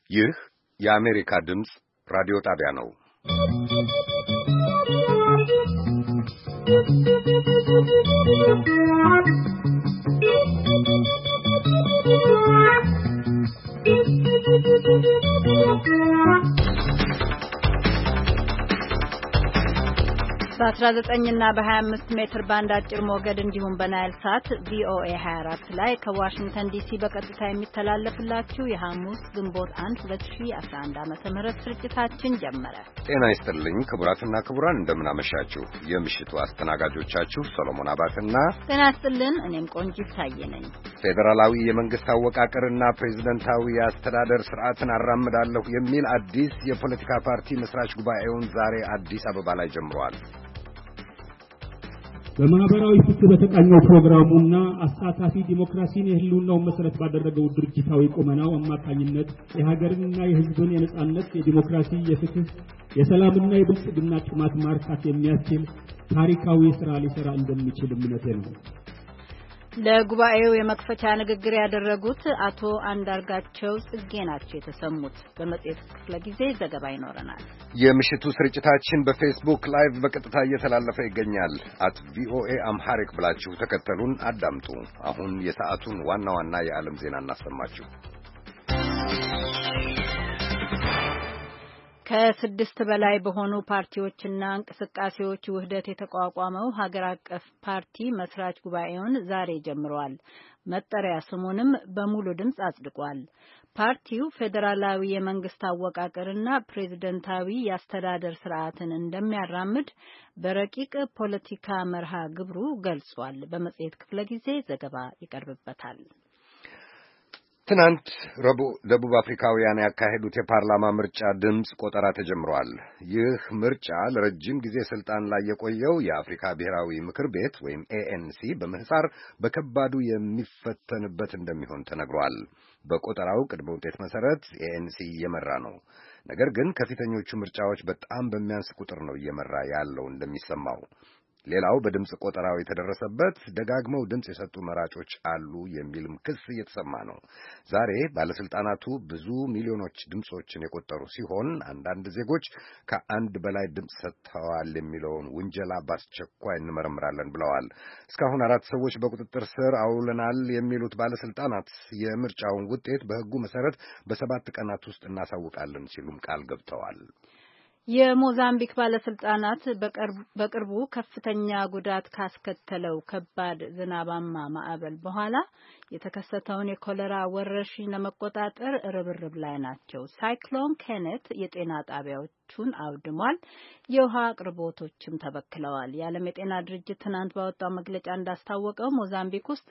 ይህ የአሜሪካ ድምፅ ራዲዮ ጣቢያ ነው። በ19 እና በ25 ሜትር ባንድ አጭር ሞገድ እንዲሁም በናይል ሳት ቪኦኤ 24 ላይ ከዋሽንግተን ዲሲ በቀጥታ የሚተላለፍላችሁ የሐሙስ ግንቦት 1 2011 ዓ.ም ስርጭታችን ጀመረ። ጤና ይስጥልኝ ክቡራትና ክቡራን፣ እንደምን አመሻችሁ። የምሽቱ አስተናጋጆቻችሁ ሰሎሞን አባትና ጤና ይስጥልን፣ እኔም ቆንጂት ታዬ ነኝ። ፌዴራላዊ የመንግስት አወቃቀርና ፕሬዝዳንታዊ አስተዳደር ስርዓትን አራምዳለሁ የሚል አዲስ የፖለቲካ ፓርቲ መስራች ጉባኤውን ዛሬ አዲስ አበባ ላይ ጀምሯል። በማህበራዊ ፍትህ በተቃኘው ፕሮግራሙና አሳታፊ ዲሞክራሲን የህልውናውን መሰረት ባደረገው ድርጅታዊ ቁመናው አማካኝነት የሀገርንና የህዝብን የነጻነት፣ የዲሞክራሲ፣ የፍትህ፣ የሰላምና የብልጽግና ጥማት ማርካት የሚያስችል ታሪካዊ ስራ ሊሰራ እንደሚችል እምነቴ ነው። ለጉባኤው የመክፈቻ ንግግር ያደረጉት አቶ አንዳርጋቸው ጽጌ ናቸው የተሰሙት። በመጽሔት ክፍለ ጊዜ ዘገባ ይኖረናል። የምሽቱ ስርጭታችን በፌስቡክ ላይቭ በቀጥታ እየተላለፈ ይገኛል። @ቪኦኤ አምሃሪክ ብላችሁ ተከተሉን አዳምጡ። አሁን የሰዓቱን ዋና ዋና የዓለም ዜና እናሰማችሁ። ከ6 በላይ በሆኑ ፓርቲዎችና እንቅስቃሴዎች ውህደት የተቋቋመው ሀገር አቀፍ ፓርቲ መስራች ጉባኤውን ዛሬ ጀምሯል። መጠሪያ ስሙንም በሙሉ ድምፅ አጽድቋል። ፓርቲው ፌዴራላዊ የመንግስት አወቃቀርና ፕሬዝደንታዊ የአስተዳደር ስርዓትን እንደሚያራምድ በረቂቅ ፖለቲካ መርሃ ግብሩ ገልጿል። በመጽሔት ክፍለ ጊዜ ዘገባ ይቀርብበታል። ትናንት ረቡዕ ደቡብ አፍሪካውያን ያካሄዱት የፓርላማ ምርጫ ድምፅ ቆጠራ ተጀምሯል። ይህ ምርጫ ለረጅም ጊዜ ስልጣን ላይ የቆየው የአፍሪካ ብሔራዊ ምክር ቤት ወይም ANC በምህጻር በከባዱ የሚፈተንበት እንደሚሆን ተነግሯል። በቆጠራው ቅድመ ውጤት መሰረት ANC እየመራ ነው። ነገር ግን ከፊተኞቹ ምርጫዎች በጣም በሚያንስ ቁጥር ነው እየመራ ያለው እንደሚሰማው። ሌላው በድምፅ ቆጠራው የተደረሰበት ደጋግመው ድምፅ የሰጡ መራጮች አሉ የሚልም ክስ እየተሰማ ነው። ዛሬ ባለስልጣናቱ ብዙ ሚሊዮኖች ድምጾችን የቆጠሩ ሲሆን አንዳንድ ዜጎች ከአንድ በላይ ድምፅ ሰጥተዋል የሚለውን ውንጀላ በአስቸኳይ እንመረምራለን ብለዋል። እስካሁን 4 ሰዎች በቁጥጥር ስር አውለናል የሚሉት ባለስልጣናት የምርጫውን ውጤት በሕጉ መሰረት በ7 ቀናት ውስጥ እናሳውቃለን ሲሉም ቃል ገብተዋል። የሞዛምቢክ ባለስልጣናት በቅርቡ ከፍተኛ ጉዳት ካስከተለው ከባድ ዝናባማ ማዕበል በኋላ የተከሰተውን የኮሌራ ወረርሽኝ ለመቆጣጠር ርብርብ ላይ ናቸው። ሳይክሎን ኬኔት የጤና ጣቢያዎቹን አውድሟል። የውሃ አቅርቦቶችም ተበክለዋል። የዓለም የጤና ድርጅት ትናንት ባወጣው መግለጫ እንዳስታወቀው ሞዛምቢክ ውስጥ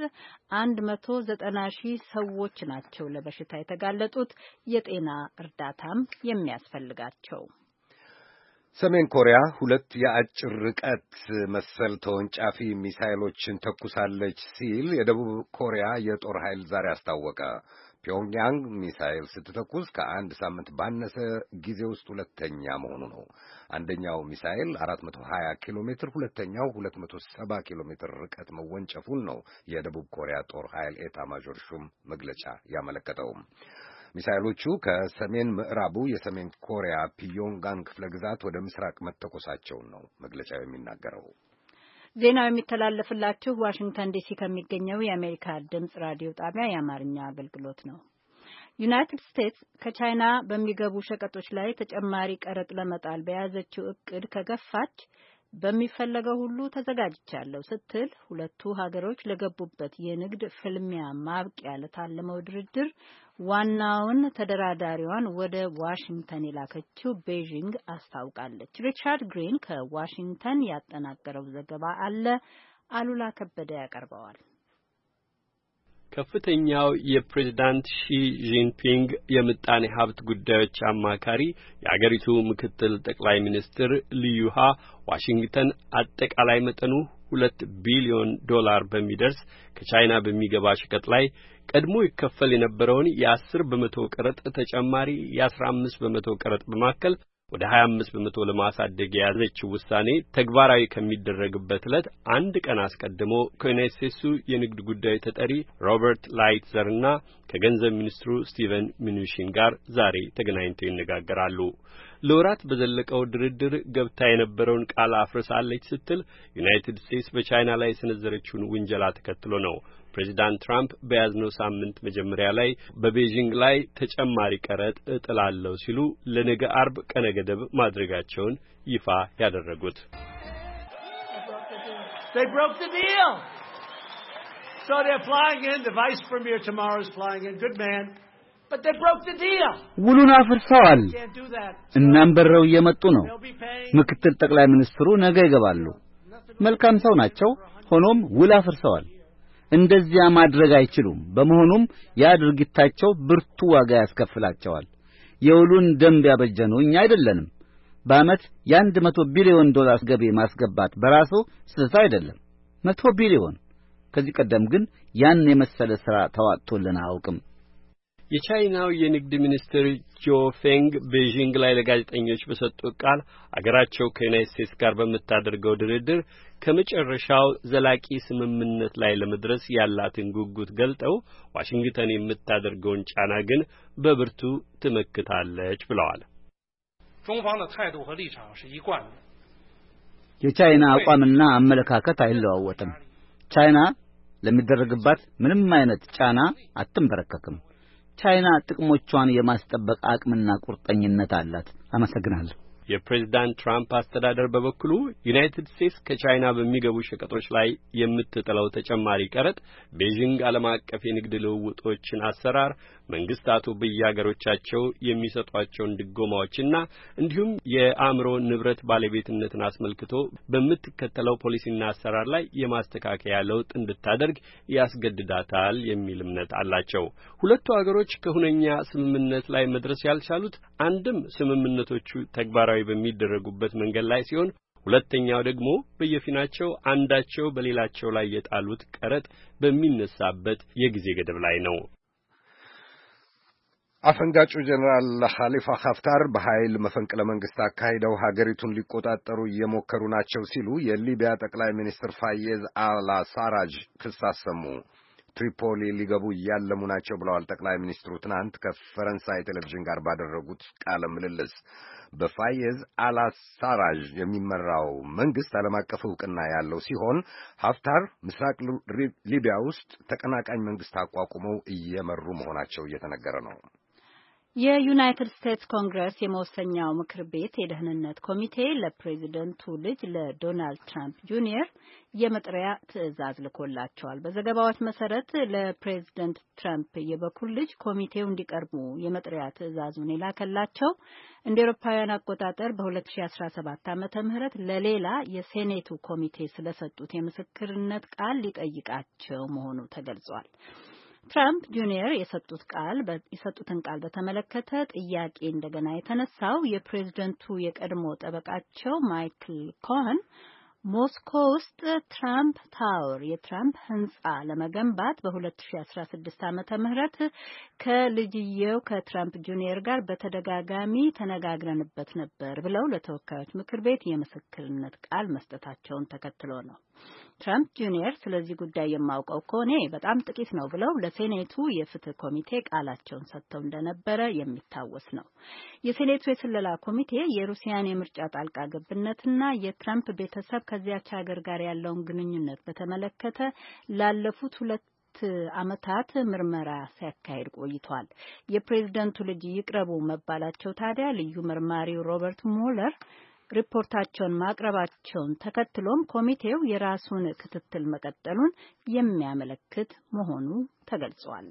190,000 ሰዎች ናቸው ለበሽታ የተጋለጡት፣ የጤና እርዳታም የሚያስፈልጋቸው። ሰሜን ኮሪያ 2 የአጭር ርቀት መሰል ተወንጫፊ ሚሳይሎችን ተኩሳለች ሲል የደቡብ ኮሪያ የጦር ኃይል ዛሬ አስታወቀ። ፒዮንግያንግ ሚሳይል ስትተኩስ ከአንድ ሳምንት ባነሰ ጊዜ ውስጥ ሁለተኛ መሆኑ ነው። አንደኛው ሚሳይል 420 ኪሎ ሜትር፣ ሁለተኛው 270 ኪሎ ሜትር ርቀት መወንጨፉን ነው የደቡብ ኮሪያ ጦር ኃይል ኤታ ማዦር ሹም መግለጫ ያመለከተው። ሚሳይሎቹ ከሰሜን ምዕራቡ የሰሜን ኮሪያ ፒዮንጋን ክፍለ ግዛት ወደ ምስራቅ መተኮሳቸውን ነው መግለጫው የሚናገረው። ዜናው የሚተላለፍላችሁ ዋሽንግተን ዲሲ ከሚገኘው የአሜሪካ ድምፅ ራዲዮ ጣቢያ የአማርኛ አገልግሎት ነው። ዩናይትድ ስቴትስ ከቻይና በሚገቡ ሸቀጦች ላይ ተጨማሪ ቀረጥ ለመጣል በያዘችው እቅድ ከገፋች በሚፈለገው ሁሉ ተዘጋጅቻለሁ ስትል ሁለቱ ሀገሮች ለገቡበት የንግድ ፍልሚያ ማብቂያ ለታለመው ድርድር ዋናውን ተደራዳሪዋን ወደ ዋሽንግተን የላከችው ቤጂንግ አስታውቃለች። ሪቻርድ ግሪን ከዋሽንግተን ያጠናቀረው ዘገባ አለ። አሉላ ከበደ ያቀርበዋል። ከፍተኛው የፕሬዝዳንት ሺ ጂንፒንግ የምጣኔ ሀብት ጉዳዮች አማካሪ የአገሪቱ ምክትል ጠቅላይ ሚኒስትር ሊዩሃ ዋሽንግተን አጠቃላይ መጠኑ $2 ቢሊዮን በሚደርስ ከቻይና በሚገባ ሸቀጥ ላይ ቀድሞ ይከፈል የነበረውን የ10% ቀረጥ ተጨማሪ የ15% ቀረጥ በማከል ወደ 25 በመቶ ለማሳደግ የያዘችው ውሳኔ ተግባራዊ ከሚደረግበት ዕለት አንድ ቀን አስቀድሞ ከዩናይትድ ስቴትሱ የንግድ ጉዳይ ተጠሪ ሮበርት ላይትዘርና ከገንዘብ ሚኒስትሩ ስቲቨን ሚኑሺን ጋር ዛሬ ተገናኝተው ይነጋገራሉ። ለወራት በዘለቀው ድርድር ገብታ የነበረውን ቃል አፍርሳለች ስትል ዩናይትድ ስቴትስ በቻይና ላይ የሰነዘረችውን ውንጀላ ተከትሎ ነው ፕሬዚዳንት ትራምፕ በያዝነው ሳምንት መጀመሪያ ላይ በቤጂንግ ላይ ተጨማሪ ቀረጥ እጥላለሁ ሲሉ ለነገ አርብ ቀነ ገደብ ማድረጋቸውን ይፋ ያደረጉት። They broke the deal. So they're flying in. The vice premier tomorrow is flying in. Good man. But they broke the deal. ውሉን አፍርሰዋል። እናም በረው እየመጡ ነው። ምክትል ጠቅላይ ሚኒስትሩ ነገ ይገባሉ። መልካም ሰው ናቸው። ሆኖም ውል አፍርሰዋል። እንደዚያ ማድረግ አይችሉም። በመሆኑም ያ ድርጊታቸው ብርቱ ዋጋ ያስከፍላቸዋል። የውሉን ደንብ ያበጀነው እኛ አይደለንም። በአመት $100 ቢሊዮን ገቢ ማስገባት በራሱ ስህተት አይደለም። 100 ቢሊዮን። ከዚህ ቀደም ግን ያን የመሰለ ሥራ ተዋጥቶልን አያውቅም። የቻይናው የንግድ ሚኒስትር ጆ ፌንግ ቤጂንግ ላይ ለጋዜጠኞች በሰጡት ቃል አገራቸው ከዩናይትድ ስቴትስ ጋር በምታደርገው ድርድር ከመጨረሻው ዘላቂ ስምምነት ላይ ለመድረስ ያላትን ጉጉት ገልጠው ዋሽንግተን የምታደርገውን ጫና ግን በብርቱ ትመክታለች ብለዋል። የቻይና አቋምና አመለካከት አይለዋወጥም። ቻይና ለሚደረግባት ምንም አይነት ጫና አትንበረከክም። ቻይና ጥቅሞቿን የማስጠበቅ አቅምና ቁርጠኝነት አላት። አመሰግናለሁ። የፕሬዝዳንት ትራምፕ አስተዳደር በበኩሉ ዩናይትድ ስቴትስ ከቻይና በሚገቡ ሸቀጦች ላይ የምትጥለው ተጨማሪ ቀረጥ ቤጂንግ ዓለም አቀፍ የንግድ ልውውጦችን አሰራር መንግስታቱ በየአገሮቻቸው የሚሰጧቸውን ድጎማዎችና እንዲሁም የአእምሮ ንብረት ባለቤትነትን አስመልክቶ በምትከተለው ፖሊሲና አሰራር ላይ የማስተካከያ ለውጥ እንድታደርግ ያስገድዳታል የሚል እምነት አላቸው። ሁለቱ አገሮች ከሁነኛ ስምምነት ላይ መድረስ ያልቻሉት አንድም ስምምነቶቹ ተግባራዊ በሚደረጉበት መንገድ ላይ ሲሆን ሁለተኛው ደግሞ በየፊናቸው አንዳቸው በሌላቸው ላይ የጣሉት ቀረጥ በሚነሳበት የጊዜ ገደብ ላይ ነው። አፈንጋጩ ጀነራል ኻሊፋ ሀፍታር በኃይል መፈንቅለ መንግስት አካሂደው ሀገሪቱን ሊቆጣጠሩ እየሞከሩ ናቸው ሲሉ የሊቢያ ጠቅላይ ሚኒስትር ፋየዝ አልሳራጅ ክስ አሰሙ። ትሪፖሊ ሊገቡ እያለሙ ናቸው ብለዋል ጠቅላይ ሚኒስትሩ ትናንት ከፈረንሳይ ቴሌቪዥን ጋር ባደረጉት ቃለ ምልልስ። በፋየዝ አልሳራጅ የሚመራው መንግስት ዓለም አቀፍ ዕውቅና ያለው ሲሆን ሀፍታር ምስራቅ ሊቢያ ውስጥ ተቀናቃኝ መንግስት አቋቁመው እየመሩ መሆናቸው እየተነገረ ነው። የዩናይትድ ስቴትስ ኮንግረስ የመወሰኛው ምክር ቤት የደህንነት ኮሚቴ ለፕሬዚደንቱ ልጅ ለዶናልድ ትራምፕ ጁኒየር የመጥሪያ ትዕዛዝ ልኮላቸዋል። በዘገባዎች መሰረት ለፕሬዚደንት ትራምፕ የበኩር ልጅ ኮሚቴው እንዲቀርቡ የመጥሪያ ትዕዛዙን የላከላቸው እንደ አውሮፓውያን አቆጣጠር በ2017 ዓመተ ምህረት ለሌላ የሴኔቱ ኮሚቴ ስለሰጡት የምስክርነት ቃል ሊጠይቃቸው መሆኑ ተገልጿል። ትራምፕ ጁኒየር የሰጡትን ቃል በተመለከተ ጥያቄ እንደገና የተነሳው የፕሬዝደንቱ የቀድሞ ጠበቃቸው ማይክል ኮሄን ሞስኮ ውስጥ ትራምፕ ታወር የትራምፕ ህንጻ ለመገንባት በ2016 ዓመተ ምህረት ከልጅየው ከትራምፕ ጁኒየር ጋር በተደጋጋሚ ተነጋግረንበት ነበር ብለው ለተወካዮች ምክር ቤት የምስክርነት ቃል መስጠታቸውን ተከትሎ ነው። ትራምፕ ጁኒየር ስለዚህ ጉዳይ የማውቀው ከሆነ በጣም ጥቂት ነው ብለው ለሴኔቱ የፍትህ ኮሚቴ ቃላቸውን ሰጥተው እንደነበረ የሚታወስ ነው። የሴኔቱ የስለላ ኮሚቴ የሩሲያን የምርጫ ጣልቃ ገብነትና የትራምፕ ቤተሰብ ከዚያች ሀገር ጋር ያለውን ግንኙነት በተመለከተ ላለፉት 2 ዓመታት ምርመራ ሲያካሂድ ቆይቷል። የፕሬዝደንቱ ልጅ ይቅረቡ መባላቸው ታዲያ ልዩ መርማሪው ሮበርት ሙለር ሪፖርታቸውን ማቅረባቸውን ተከትሎም ኮሚቴው የራሱን ክትትል መቀጠሉን የሚያመለክት መሆኑ ተገልጿል።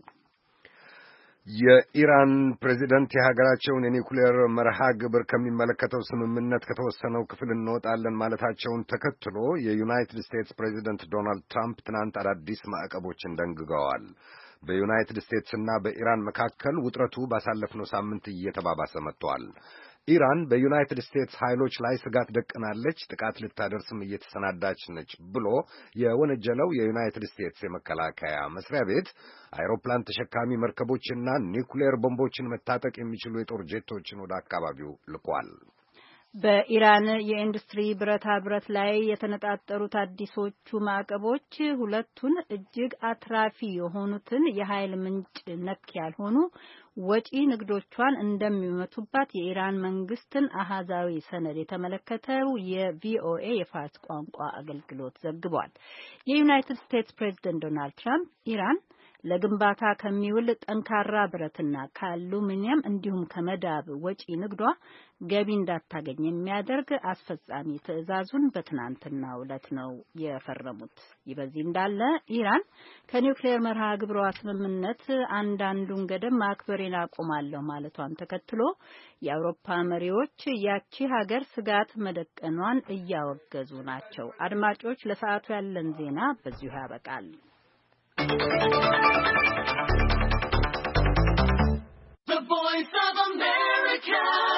የኢራን ፕሬዚደንት የሀገራቸውን የኒውክሌር መርሃ ግብር ከሚመለከተው ስምምነት ከተወሰነው ክፍል እንወጣለን ማለታቸውን ተከትሎ የዩናይትድ ስቴትስ ፕሬዚደንት ዶናልድ ትራምፕ ትናንት አዳዲስ ማዕቀቦችን ደንግገዋል። በዩናይትድ ስቴትስና በኢራን መካከል ውጥረቱ ባሳለፍነው ሳምንት እየተባባሰ መጥቷል። ኢራን በዩናይትድ ስቴትስ ኃይሎች ላይ ስጋት ደቅናለች፣ ጥቃት ልታደርስም እየተሰናዳች ነች ብሎ የወነጀለው የዩናይትድ ስቴትስ የመከላከያ መስሪያ ቤት አይሮፕላን ተሸካሚ መርከቦችና ኒውክሌር ቦምቦችን መታጠቅ የሚችሉ የጦር ጄቶችን ወደ አካባቢው ልኳል። በኢራን የኢንዱስትሪ ብረታ ብረት ላይ የተነጣጠሩት አዲሶቹ ማዕቀቦች ሁለቱን እጅግ አትራፊ የሆኑትን የኃይል ምንጭ ነክ ያልሆኑ ወጪ ንግዶቿን እንደሚመቱባት የኢራን መንግስትን አሃዛዊ ሰነድ የተመለከተው የቪኦኤ የፋርስ ቋንቋ አገልግሎት ዘግቧል። የዩናይትድ ስቴትስ ፕሬዝዳንት ዶናልድ ትራምፕ ኢራን ለግንባታ ከሚውል ጠንካራ ብረትና ከአሉሚኒየም እንዲሁም ከመዳብ ወጪ ንግዷ ገቢ እንዳታገኝ የሚያደርግ አስፈጻሚ ትዕዛዙን በትናንትናው ዕለት ነው የፈረሙት። ይህ በዚህ እንዳለ ኢራን ከኒውክሌር መርሃ ግብሯ ስምምነት አንዳንዱን ገደብ ማክበሬን አቆማለሁ ማለቷን ተከትሎ የአውሮፓ መሪዎች ያቺ ሀገር ስጋት መደቀኗን እያወገዙ ናቸው። አድማጮች፣ ለሰዓቱ ያለን ዜና በዚሁ ያበቃል። The Voice of America.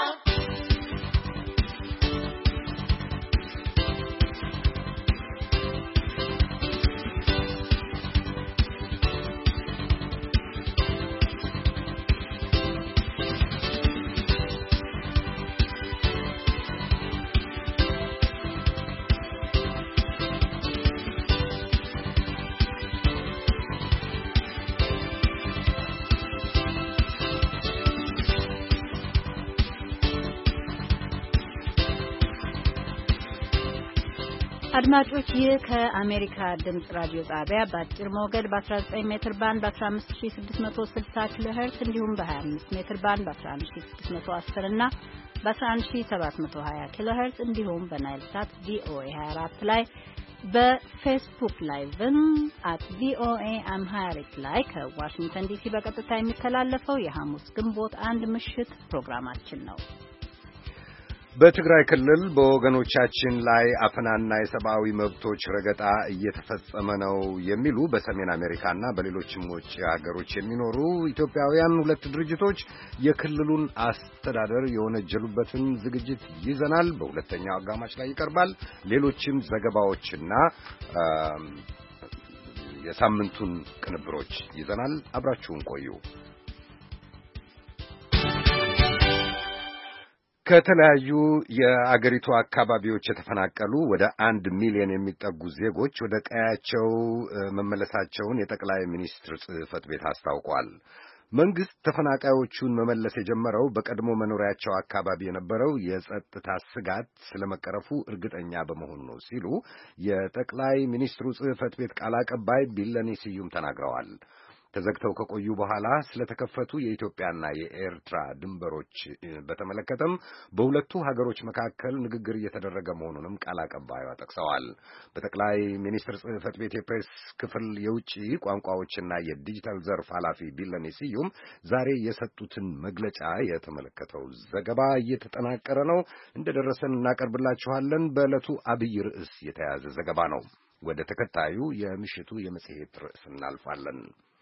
አድማጮች ይህ ከአሜሪካ ድምጽ ራዲዮ ጣቢያ በአጭር ሞገድ በ19 ሜትር ባንድ በ15660 ኪሎ ሄርትዝ እንዲሁም በ25 ሜትር ባንድ በ11610 እና በ11720 ኪሎ ሄርትዝ እንዲሁም በናይል ሳት ቪኦኤ 24 ላይ በፌስቡክ ላይቭም @VOA አምሃሪክ ላይ ከዋሽንግተን ዲሲ በቀጥታ የሚተላለፈው የሐሙስ ግንቦት 1 ምሽት ፕሮግራማችን ነው። በትግራይ ክልል በወገኖቻችን ላይ አፈናና የሰብአዊ መብቶች ረገጣ እየተፈጸመ ነው የሚሉ በሰሜን አሜሪካና በሌሎችም ውጭ ሀገሮች የሚኖሩ ኢትዮጵያውያን ሁለት ድርጅቶች የክልሉን አስተዳደር የወነጀሉበትን ዝግጅት ይዘናል። በሁለተኛው አጋማሽ ላይ ይቀርባል። ሌሎችም ዘገባዎችና የሳምንቱን ቅንብሮች ይዘናል። አብራችሁን ቆዩ። ከተለያዩ የአገሪቱ አካባቢዎች የተፈናቀሉ ወደ 1 ሚሊዮን የሚጠጉ ዜጎች ወደ ቀያቸው መመለሳቸውን የጠቅላይ ሚኒስትር ጽሕፈት ቤት አስታውቋል። መንግስት ተፈናቃዮቹን መመለስ የጀመረው በቀድሞ መኖሪያቸው አካባቢ የነበረው የጸጥታ ስጋት ስለመቀረፉ እርግጠኛ በመሆኑ ነው ሲሉ የጠቅላይ ሚኒስትሩ ጽሕፈት ቤት ቃል አቀባይ ቢለኔ ስዩም ተናግረዋል። ተዘግተው ከቆዩ በኋላ ስለተከፈቱ የኢትዮጵያና የኤርትራ ድንበሮች በተመለከተም በሁለቱ ሀገሮች መካከል ንግግር እየተደረገ መሆኑንም ቃል አቀባዩ ጠቅሰዋል። በጠቅላይ ሚኒስትር ጽሕፈት ቤት የፕሬስ ክፍል የውጭ ቋንቋዎችና የዲጂታል ዘርፍ ኃላፊ ቢለኔ ስዩም ዛሬ የሰጡትን መግለጫ የተመለከተው ዘገባ እየተጠናቀረ ነው። እንደደረሰን እናቀርብላችኋለን። በዕለቱ አብይ ርዕስ የተያዘ ዘገባ ነው። ወደ ተከታዩ የምሽቱ የመጽሔት ርዕስ እናልፋለን።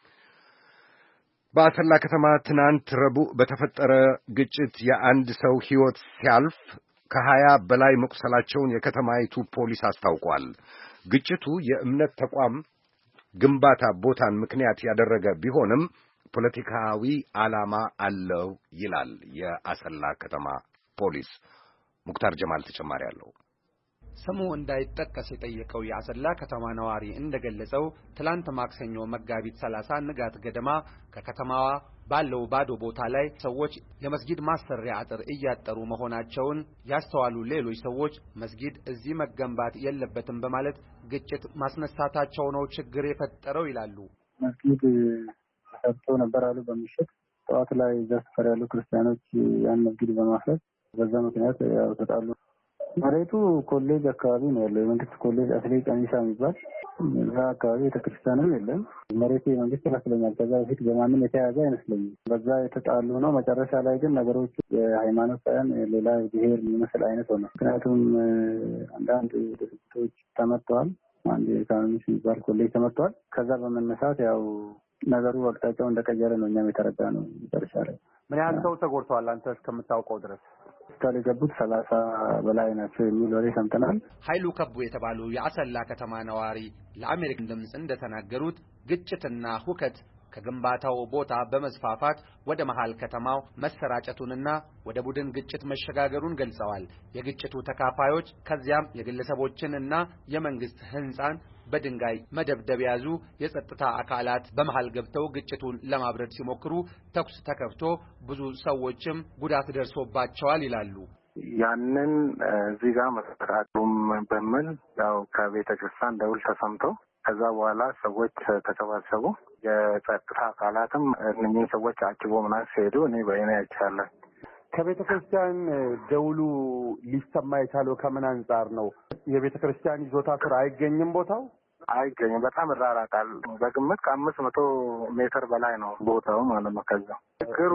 በአሰላ ከተማ ትናንት ረቡዕ በተፈጠረ ግጭት የአንድ ሰው ሕይወት ሲያልፍ ከ20 በላይ መቁሰላቸውን የከተማይቱ ፖሊስ አስታውቋል። ግጭቱ የእምነት ተቋም ግንባታ ቦታን ምክንያት ያደረገ ቢሆንም ፖለቲካዊ ዓላማ አለው ይላል የአሰላ ከተማ ፖሊስ። ሙክታር ጀማል ተጨማሪ አለው። ስሙ እንዳይጠቀስ የጠየቀው የአሰላ ከተማ ነዋሪ እንደገለጸው ትላንት ማክሰኞ መጋቢት 30 ንጋት ገደማ ከከተማዋ ባለው ባዶ ቦታ ላይ ሰዎች የመስጊድ ማሰሪያ አጥር እያጠሩ መሆናቸውን ያስተዋሉ ሌሎች ሰዎች መስጊድ እዚህ መገንባት የለበትም በማለት ግጭት ማስነሳታቸው ነው ችግር የፈጠረው ይላሉ። መስጊድ ተሰርቶ ነበር አሉ። በምሽት ጠዋት ላይ ዘፈር ያሉ ክርስቲያኖች ያን መስጊድ በማፍረስ በዛ ምክንያት ያው ተጣሉ። መሬቱ ኮሌጅ አካባቢ ነው ያለው። የመንግስት ኮሌጅ አስሌ ቀኒሳ የሚባል እዛ አካባቢ ቤተክርስቲያንም የለም። መሬቱ የመንግስት ይመስለኛል። ከዛ በፊት በማንም የተያዘ አይመስለኝም። በዛ የተጣሉ ነው። መጨረሻ ላይ ግን ነገሮቹ የሃይማኖት ሳይሆን ሌላ ብሔር የሚመስል አይነት ሆነ። ምክንያቱም አንዳንድ ድርጅቶች ተመርተዋል። አንድ ኢኮኖሚክስ የሚባል ኮሌጅ ተመርተዋል። ከዛ በመነሳት ያው ነገሩ አቅጣጫው እንደቀየረ ነው እኛም የተረዳ ነው። መጨረሻ ላይ ምን ያህል ሰው ተጎድተዋል አንተ እስከምታውቀው ድረስ? ሆስፒታል የገቡት 30 በላይ ናቸው የሚል ወሬ ሰምተናል። ኃይሉ ከቡ የተባሉ የአሰላ ከተማ ነዋሪ ለአሜሪካን ድምጽ እንደተናገሩት ግጭትና ሁከት ከግንባታው ቦታ በመስፋፋት ወደ መሃል ከተማው መሰራጨቱንና ወደ ቡድን ግጭት መሸጋገሩን ገልጸዋል። የግጭቱ ተካፋዮች ከዚያም የግለሰቦችንና የመንግስት ህንጻን በድንጋይ መደብደብ ያዙ የጸጥታ አካላት በመሃል ገብተው ግጭቱን ለማብረድ ሲሞክሩ ተኩስ ተከፍቶ ብዙ ሰዎችም ጉዳት ደርሶባቸዋል ይላሉ። ያንን እዚህ ጋር መሰራቱም በመል ያው ከቤተክርስቲያን ደውል ተሰምቶ ከዛ በኋላ ሰዎች ተሰባሰቡ። የጸጥታ አካላትም እነኚህ ሰዎች አጭቦ ምናምን ሲሄዱ እኔ በእኔ አይቻለሁ። ከቤተክርስቲያን ደውሉ ሊሰማ የቻለው ከምን አንጻር ነው? የቤተክርስቲያን ይዞታ ስራ አይገኝም፣ ቦታው አይገኝም። በጣም ይራራቃል። በግምት ከ500 ሜትር በላይ ነው ቦታው ማለት ነው። ከዛ ችግሩ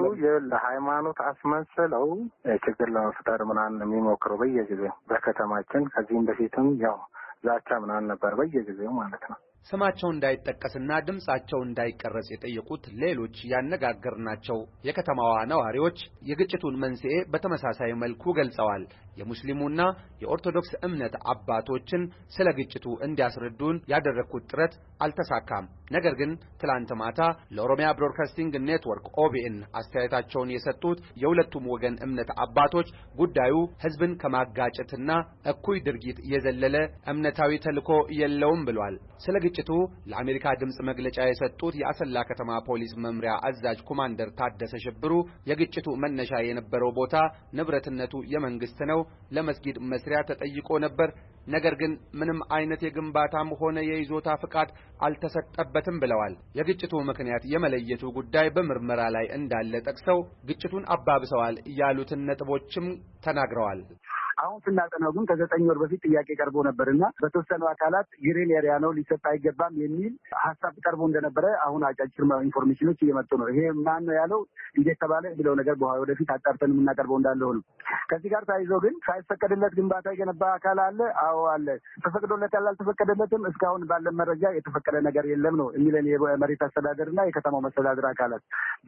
ለሃይማኖት አስመስለው ችግር ለመፍጠር ምናምን የሚሞክረው በየጊዜው በከተማችን ከዚህም በፊትም ያው ዛቻ ምናምን ነበር በየጊዜው ማለት ነው። ስማቸው እንዳይጠቀስና ድምጻቸው እንዳይቀረጽ የጠየቁት ሌሎች ያነጋገርናቸው የከተማዋ ነዋሪዎች የግጭቱን መንስኤ በተመሳሳይ መልኩ ገልጸዋል። የሙስሊሙና የኦርቶዶክስ እምነት አባቶችን ስለ ግጭቱ እንዲያስረዱን ያደረኩት ጥረት አልተሳካም። ነገር ግን ትላንት ማታ ለኦሮሚያ ብሮድካስቲንግ ኔትወርክ ኦቢኤን አስተያየታቸውን የሰጡት የሁለቱም ወገን እምነት አባቶች ጉዳዩ ህዝብን ከማጋጨትና እኩይ ድርጊት የዘለለ እምነታዊ ተልዕኮ የለውም ብለዋል። ስለ ግጭቱ ለአሜሪካ ድምጽ መግለጫ የሰጡት የአሰላ ከተማ ፖሊስ መምሪያ አዛዥ ኮማንደር ታደሰ ሽብሩ የግጭቱ መነሻ የነበረው ቦታ ንብረትነቱ የመንግስት ነው፣ ለመስጊድ መስሪያ ተጠይቆ ነበር። ነገር ግን ምንም አይነት የግንባታም ሆነ የይዞታ ፍቃድ አልተሰጠበትም ብለዋል። የግጭቱ ምክንያት የመለየቱ ጉዳይ በምርመራ ላይ እንዳለ ጠቅሰው ግጭቱን አባብሰዋል ያሉትን ነጥቦችም ተናግረዋል። አሁን ስናጠናው ግን ከ9 ወር በፊት ጥያቄ ቀርቦ ነበርና በተወሰኑ አካላት ግሪን ኤሪያ ነው ሊሰጥ አይገባም የሚል ሐሳብ ቀርቦ እንደነበረ አሁን አጫጭር ኢንፎርሜሽኖች እየመጡ ነው። ይሄ ማን ነው ያለው እንዴት ተባለ የሚለው ነገር በኋላ ወደፊት አጣርተን የምናቀርበው እንዳለው ነው። ከዚህ ጋር ተያይዞ ግን ሳይፈቀድለት ግንባታ የገነባ አካል አለ? አዎ አለ። ተፈቅዶለታል አልተፈቀደለትም? እስካሁን ባለ መረጃ የተፈቀደ ነገር የለም ነው የሚለን የመሬት አስተዳደርና የከተማው መስተዳደር አካላት።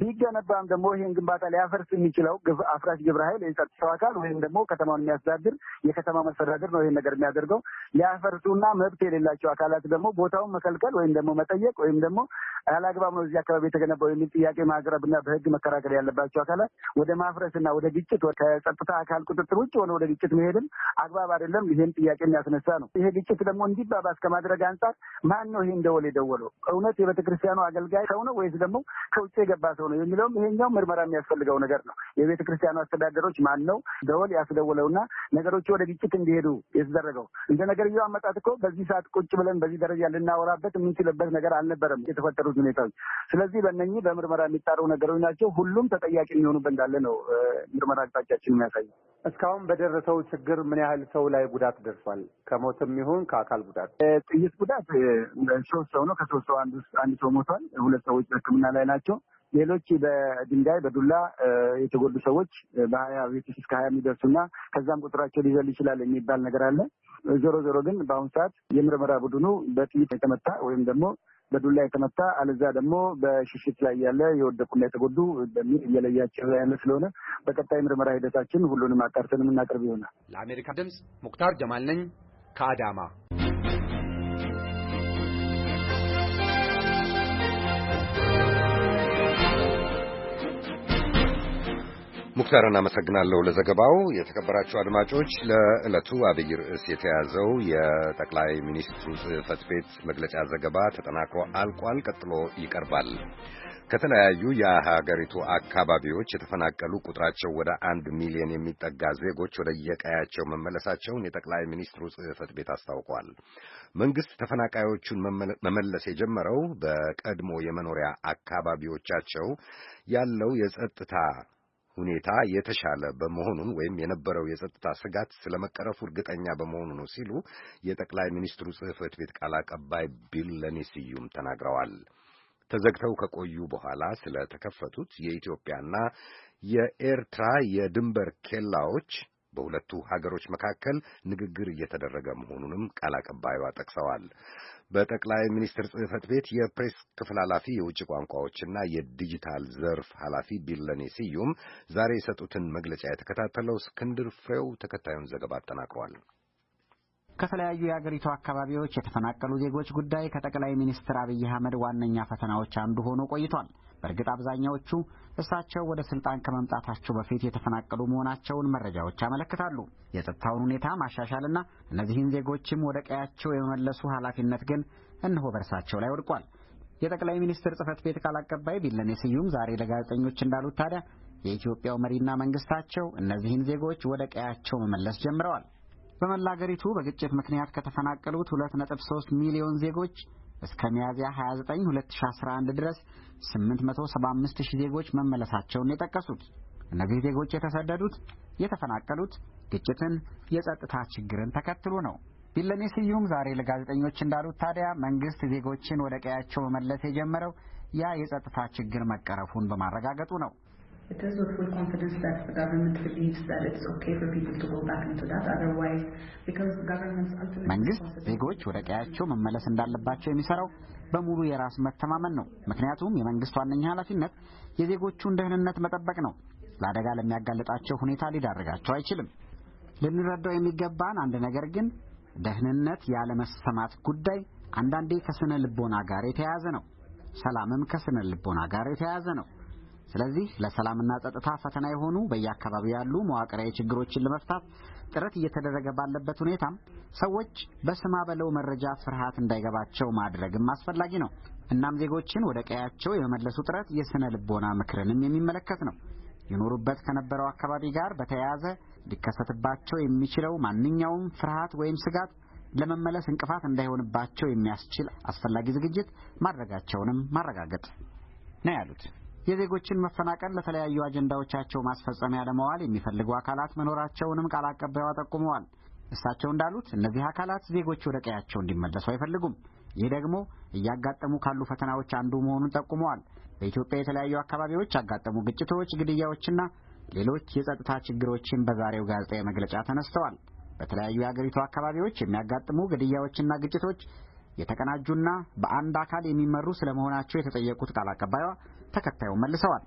ቢገነባም ደግሞ ይሄን ግንባታ ሊያፈርስ የሚችለው አፍራሽ ግብረ ኃይል የጸጥታው አካል ወይም ደግሞ ከተማውን የሚያስተዳድር የከተማ መስተዳደር ነው ይሄን ነገር የሚያደርገው። ሊያፈርሱና መብት የሌላቸው አካላት ደግሞ ቦታውን መከልከል ወይም ደግሞ መጠየቅ ወይም ደግሞ ያላግባብ ነው እዚህ አካባቢ የተገነባው የሚል ጥያቄ ማቅረብና በህግ መከራከር ያለባቸው አካላት ወደ ማፍረስና ወደ ግጭት ከጸጥታ አካል ቁጥጥር ውጭ ሆነ ወደ ግጭት መሄድም አግባብ አይደለም። ይሄን ጥያቄ የሚያስነሳ ነው። ይሄ ግጭት ደግሞ እንዲባባስ ከማድረግ አንጻር ማን ነው ይሄን ደወል የደወለው? እውነት የቤተክርስቲያኑ አገልጋይ ሰው ነው ወይስ ደግሞ ከውጭ የገባ ሰው ነው የሚለውም ይሄኛው ምርመራ የሚያስፈልገው ነገር ነው። የቤተክርስቲያኑ አስተዳደሮች ማን ነው ደወል ያስደወለውና ነገሮች ወደ ግጭት እንዲሄዱ የተደረገው? እንደ ነገርየው አመጣጥ እኮ በዚህ ሰዓት ቁጭ ብለን በዚህ ደረጃ ልናወራበት የምንችልበት ነገር አልነበረም የተፈጠሩት ሁኔታዎች። ስለዚህ በእነኚህ በምርመራ የሚጣሩ ነገሮች ናቸው። ሁሉም ተጠያቂ የሚሆኑበት እንዳለ ነው ምርመራ አቅጣጫችን የሚያሳየው። እስካሁን በደረሰው ችግር ምን ያህል ሰው ላይ ጉዳት ደርሷል? ከሞትም ይሁን ከአካል ጉዳት? ጥይት ጉዳት 3 ሰው ነው። ከ3 ሰው አንድ ሰው ሞቷል። 2 ሰዎች በሕክምና ላይ ናቸው። ሌሎች በድንጋይ በዱላ የተጎዱ ሰዎች በ20 ቤት እስከ 20 የሚደርሱና ከዛም ቁጥራቸው ሊዘል ይችላል የሚባል ነገር አለ። ዞሮ ግን በአሁኑ ሰዓት የምርመራ ቡድኑ በጥይት የተመታ ወይም ደግሞ በዱላ የተመታ አለዛ ደግሞ በሽሽት ላይ ያለ የወደቁና የተጎዱ በሚል እየለያቸው ያለ ስለሆነ በቀጣይ ምርመራ ሂደታችን ሁሉንም አጣርተን የምናቀርብ ይሆናል። ለአሜሪካ ድምጽ ሙክታር ጀማል ነኝ ከአዳማ። ሙክታርን አመሰግናለሁ ለዘገባው። የተከበራችሁ አድማጮች፣ ለዕለቱ አብይ ርዕስ የተያዘው የጠቅላይ ሚኒስትሩ ጽሕፈት ቤት መግለጫ ዘገባ ተጠናክሮ አልቋል። ቀጥሎ ይቀርባል። ከተለያዩ የሀገሪቱ አካባቢዎች የተፈናቀሉ ቁጥራቸው ወደ 1 ሚሊዮን የሚጠጋ ዜጎች ወደ የቀያቸው መመለሳቸውን የጠቅላይ ሚኒስትሩ ጽሕፈት ቤት አስታውቋል። መንግስት ተፈናቃዮቹን መመለስ የጀመረው በቀድሞ የመኖሪያ አካባቢዎቻቸው ያለው የጸጥታ ሁኔታ የተሻለ በመሆኑን ወይም የነበረው የጸጥታ ስጋት ስለመቀረፉ እርግጠኛ በመሆኑ ነው ሲሉ የጠቅላይ ሚኒስትሩ ጽሕፈት ቤት ቃል አቀባይ ቢለኔ ስዩም ተናግረዋል። ተዘግተው ከቆዩ በኋላ ስለተከፈቱት የኢትዮጵያና የኤርትራ የድንበር ኬላዎች በሁለቱ ሀገሮች መካከል ንግግር እየተደረገ መሆኑንም ቃል አቀባይዋ ጠቅሰዋል። በጠቅላይ ሚኒስትር ጽሕፈት ቤት የፕሬስ ክፍል ኃላፊ የውጭ ቋንቋዎችና የዲጂታል ዘርፍ ኃላፊ ቢለኔ ስዩም ዛሬ የሰጡትን መግለጫ የተከታተለው እስክንድር ፍሬው ተከታዩን ዘገባ አጠናቅሯል። ከተለያዩ የአገሪቱ አካባቢዎች የተፈናቀሉ ዜጎች ጉዳይ ከጠቅላይ ሚኒስትር አብይ አህመድ ዋነኛ ፈተናዎች አንዱ ሆኖ ቆይቷል። በእርግጥ አብዛኛዎቹ እሳቸው ወደ ስልጣን ከመምጣታቸው በፊት የተፈናቀሉ መሆናቸውን መረጃዎች ያመለክታሉ። የጸጥታውን ሁኔታ ማሻሻልና እነዚህን ዜጎችም ወደ ቀያቸው የመመለሱ ኃላፊነት ግን እነሆ በእርሳቸው ላይ ወድቋል። የጠቅላይ ሚኒስትር ጽህፈት ቤት ቃል አቀባይ ቢለኔ ስዩም ዛሬ ለጋዜጠኞች እንዳሉት ታዲያ የኢትዮጵያው መሪና መንግስታቸው እነዚህን ዜጎች ወደ ቀያቸው መመለስ ጀምረዋል። በመላ አገሪቱ በግጭት ምክንያት ከተፈናቀሉት 2.3 ሚሊዮን ዜጎች እስከ ሚያዝያ 29 2011 ድረስ 875,000 ዜጎች መመለሳቸውን የጠቀሱት እነዚህ ዜጎች የተሰደዱት የተፈናቀሉት ግጭትን፣ የጸጥታ ችግርን ተከትሎ ነው። ቢለኔ ስዩም ዛሬ ለጋዜጠኞች እንዳሉት ታዲያ መንግስት ዜጎችን ወደ ቀያቸው መመለስ የጀመረው ያ የጸጥታ ችግር መቀረፉን በማረጋገጡ ነው። It is with full confidence that the government believes that it's okay for people to go back into that. Otherwise, because government's ultimate መንግስት ዜጎች ወደ ቀያቸው መመለስ እንዳለባቸው የሚሰራው በሙሉ የራስ መተማመን ነው። ምክንያቱም የመንግስት ዋነኛ ኃላፊነት የዜጎቹን ደህንነት መጠበቅ ነው። ለአደጋ ለሚያጋልጣቸው ሁኔታ ሊዳርጋቸው አይችልም። ልንረዳው የሚገባን አንድ ነገር ግን ደህንነት ያለ መሰማት ጉዳይ አንዳንዴ ከስነ ልቦና ጋር የተያያዘ ነው። ሰላምም ከስነ ልቦና ጋር የተያያዘ ነው። ስለዚህ ለሰላምና ጸጥታ ፈተና የሆኑ በየአካባቢው ያሉ መዋቅራዊ ችግሮችን ለመፍታት ጥረት እየተደረገ ባለበት ሁኔታም ሰዎች በስማ በለው መረጃ ፍርሃት እንዳይገባቸው ማድረግም አስፈላጊ ነው። እናም ዜጎችን ወደ ቀያቸው የመመለሱ ጥረት የስነ ልቦና ምክርንም የሚመለከት ነው። ይኖሩበት ከነበረው አካባቢ ጋር በተያያዘ ሊከሰትባቸው የሚችለው ማንኛውም ፍርሃት ወይም ስጋት ለመመለስ እንቅፋት እንዳይሆንባቸው የሚያስችል አስፈላጊ ዝግጅት ማድረጋቸውንም ማረጋገጥ ነው ያሉት። የዜጎችን መፈናቀል ለተለያዩ አጀንዳዎቻቸው ማስፈጸሚያ ለማዋል የሚፈልጉ አካላት መኖራቸውንም ቃል አቀባይዋ ጠቁመዋል። እሳቸው እንዳሉት እነዚህ አካላት ዜጎች ወደ ቀያቸው እንዲመለሱ አይፈልጉም። ይህ ደግሞ እያጋጠሙ ካሉ ፈተናዎች አንዱ መሆኑን ጠቁመዋል። በኢትዮጵያ የተለያዩ አካባቢዎች ያጋጠሙ ግጭቶች፣ ግድያዎችና ሌሎች የጸጥታ ችግሮችን በዛሬው ጋዜጣዊ መግለጫ ተነስተዋል። በተለያዩ የአገሪቱ አካባቢዎች የሚያጋጥሙ ግድያዎችና ግጭቶች የተቀናጁና በአንድ አካል የሚመሩ ስለመሆናቸው የተጠየቁት ቃል አቀባይዋ ተከታዩን መልሰዋል።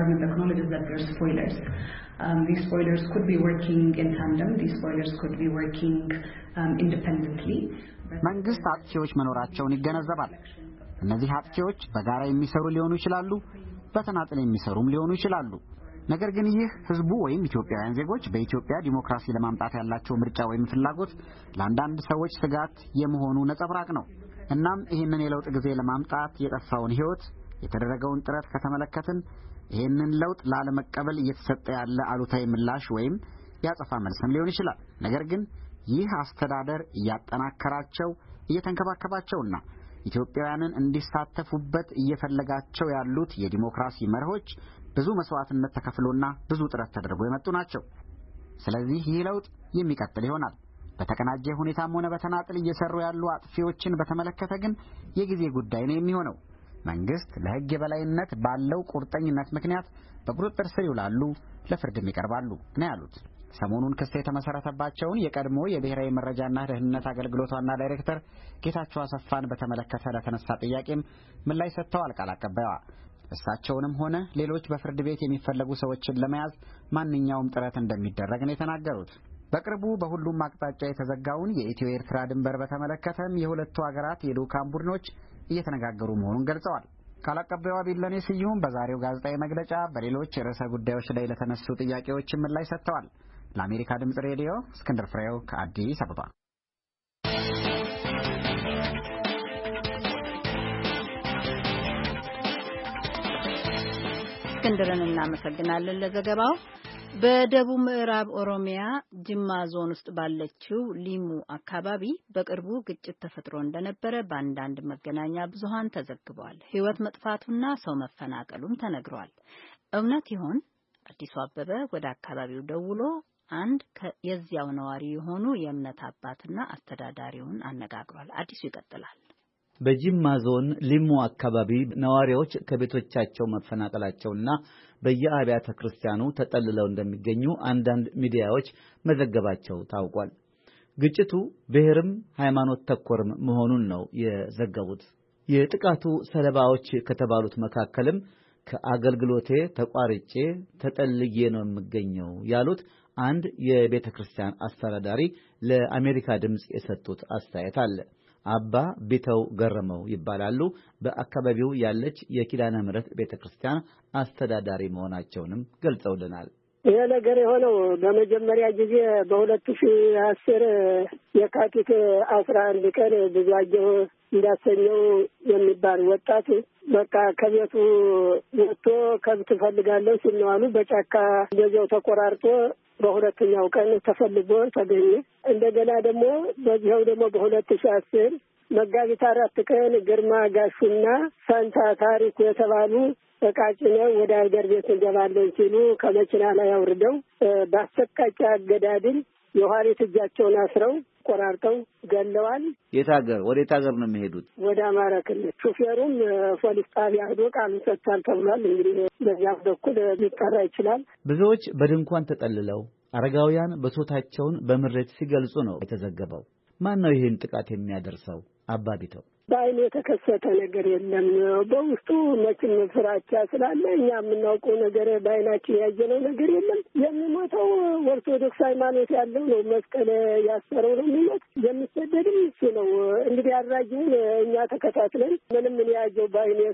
መንግስት አጥፊዎች መኖራቸውን ይገነዘባል። እነዚህ አጥፊዎች በጋራ የሚሰሩ ሊሆኑ ይችላሉ፣ በተናጠል የሚሰሩም ሊሆኑ ይችላሉ። ነገር ግን ይህ ህዝቡ ወይም ኢትዮጵያውያን ዜጎች በኢትዮጵያ ዲሞክራሲ ለማምጣት ያላቸው ምርጫ ወይም ፍላጎት ለአንዳንድ ሰዎች ስጋት የመሆኑ ነጸብራቅ ነው። እናም ይህንን የለውጥ ጊዜ ለማምጣት የጠፋውን ህይወት የተደረገውን ጥረት ከተመለከትን ይህንን ለውጥ ላለመቀበል እየተሰጠ ያለ አሉታዊ ምላሽ ወይም ያጸፋ መልስም ሊሆን ይችላል። ነገር ግን ይህ አስተዳደር እያጠናከራቸው እየተንከባከባቸውና ኢትዮጵያውያንን እንዲሳተፉበት እየፈለጋቸው ያሉት የዲሞክራሲ መርሆች ብዙ መስዋዕትነት ተከፍሎና ብዙ ጥረት ተደርጎ የመጡ ናቸው። ስለዚህ ይህ ለውጥ የሚቀጥል ይሆናል። በተቀናጀ ሁኔታም ሆነ በተናጥል እየሰሩ ያሉ አጥፊዎችን በተመለከተ ግን የጊዜ ጉዳይ ነው የሚሆነው። መንግስት ለህግ የበላይነት ባለው ቁርጠኝነት ምክንያት በቁጥጥር ስር ይውላሉ፣ ለፍርድም ይቀርባሉ ነው ያሉት። ሰሞኑን ክስ የተመሰረተባቸውን የቀድሞ የብሔራዊ መረጃና ደህንነት አገልግሎት ዋና ዳይሬክተር ጌታቸው አሰፋን በተመለከተ ለተነሳ ጥያቄም ምላሽ ሰጥተዋል ቃል አቀባይዋ። እሳቸውንም ሆነ ሌሎች በፍርድ ቤት የሚፈለጉ ሰዎችን ለመያዝ ማንኛውም ጥረት እንደሚደረግ ነው የተናገሩት። በቅርቡ በሁሉም አቅጣጫ የተዘጋውን የኢትዮ ኤርትራ ድንበር በተመለከተም የሁለቱ ሀገራት የልዑካን ቡድኖች እየተነጋገሩ መሆኑን ገልጸዋል። ቃል አቀባይዋ ቢለኔ ስዩም በዛሬው ጋዜጣዊ መግለጫ በሌሎች ርዕሰ ጉዳዮች ላይ ለተነሱ ጥያቄዎች ምላሽ ሰጥተዋል። ለአሜሪካ ድምጽ ሬዲዮ እስክንድር ፍሬው ከአዲስ አበባ። እስክንድርን እናመሰግናለን ለዘገባው። በደቡብ ምዕራብ ኦሮሚያ ጅማ ዞን ውስጥ ባለችው ሊሙ አካባቢ በቅርቡ ግጭት ተፈጥሮ እንደነበረ በአንዳንድ መገናኛ ብዙሃን ተዘግቧል። ሕይወት መጥፋቱና ሰው መፈናቀሉም ተነግሯል። እውነት ይሆን? አዲሱ አበበ ወደ አካባቢው ደውሎ አንድ የዚያው ነዋሪ የሆኑ የእምነት አባትና አስተዳዳሪውን አነጋግሯል። አዲሱ ይቀጥላል። በጅማ ዞን ሊሙ አካባቢ ነዋሪዎች ከቤቶቻቸው መፈናቀላቸውና በየአብያተ ክርስቲያኑ ተጠልለው እንደሚገኙ አንዳንድ ሚዲያዎች መዘገባቸው ታውቋል። ግጭቱ ብሔርም ሃይማኖት ተኮርም መሆኑን ነው የዘገቡት። የጥቃቱ ሰለባዎች ከተባሉት መካከልም ከአገልግሎቴ ተቋርጬ ተጠልዬ ነው የምገኘው ያሉት አንድ የቤተ ክርስቲያን አስተዳዳሪ ለአሜሪካ ድምጽ የሰጡት አስተያየት አለ። አባ ቢተው ገረመው ይባላሉ። በአካባቢው ያለች የኪዳነ ምሕረት ቤተክርስቲያን አስተዳዳሪ መሆናቸውንም ገልጸውልናል። ይሄ ነገር የሆነው በመጀመሪያ ጊዜ በ2010 የካቲት 11 ቀን ብዙአየሁ እንዳሰኘው የሚባል ወጣት በቃ ከቤቱ ወጥቶ ከብት ፈልጋለሁ ሲል ነው አሉ። በጫካ እንደዚያው ተቆራርጦ በሁለተኛው ቀን ተፈልጎ ተገኘ። እንደገና ደግሞ በዚያው ደግሞ በ2010 መጋቢት 4 ቀን ግርማ ጋሹና ፈንታ ታሪኩ የተባሉ ተቃጭነው ወደ ሀገር ቤት እንገባለን ሲሉ ከመኪና ላይ አውርደው በአሰቃቂ አገዳድል የኋሊት እጃቸውን አስረው ቆራርጠው ገለዋል። የት ሀገር ወዴት ሀገር ነው የሚሄዱት? ወደ አማራ ክልል። ሹፌሩም ፖሊስ ጣቢያ ሄዶ ቃሉን ሰጥቷል ተብሏል። እንግዲህ በዚያም በኩል ሊጠራ ይችላል። ብዙዎች በድንኳን ተጠልለው አረጋውያን ብሶታቸውን በምሬት ሲገልጹ ነው የተዘገበው። ማን ነው ይህን ጥቃት የሚያደርሰው? አባ ቢተው በአይን የተከሰተ ነገር የለም። በውስጡ መቼም ፍራቻ ስላለ እኛ የምናውቀው ነገር በአይናችን ያየነው ነገር የለም። የሚሞተው ኦርቶዶክስ ሃይማኖት ያለው ነው። መስቀል ያሰረው ነው የሚሞት። የሚሰደድም እሱ ነው። እንግዲህ አድራጊውን እኛ ተከታትለን ምንም ያየው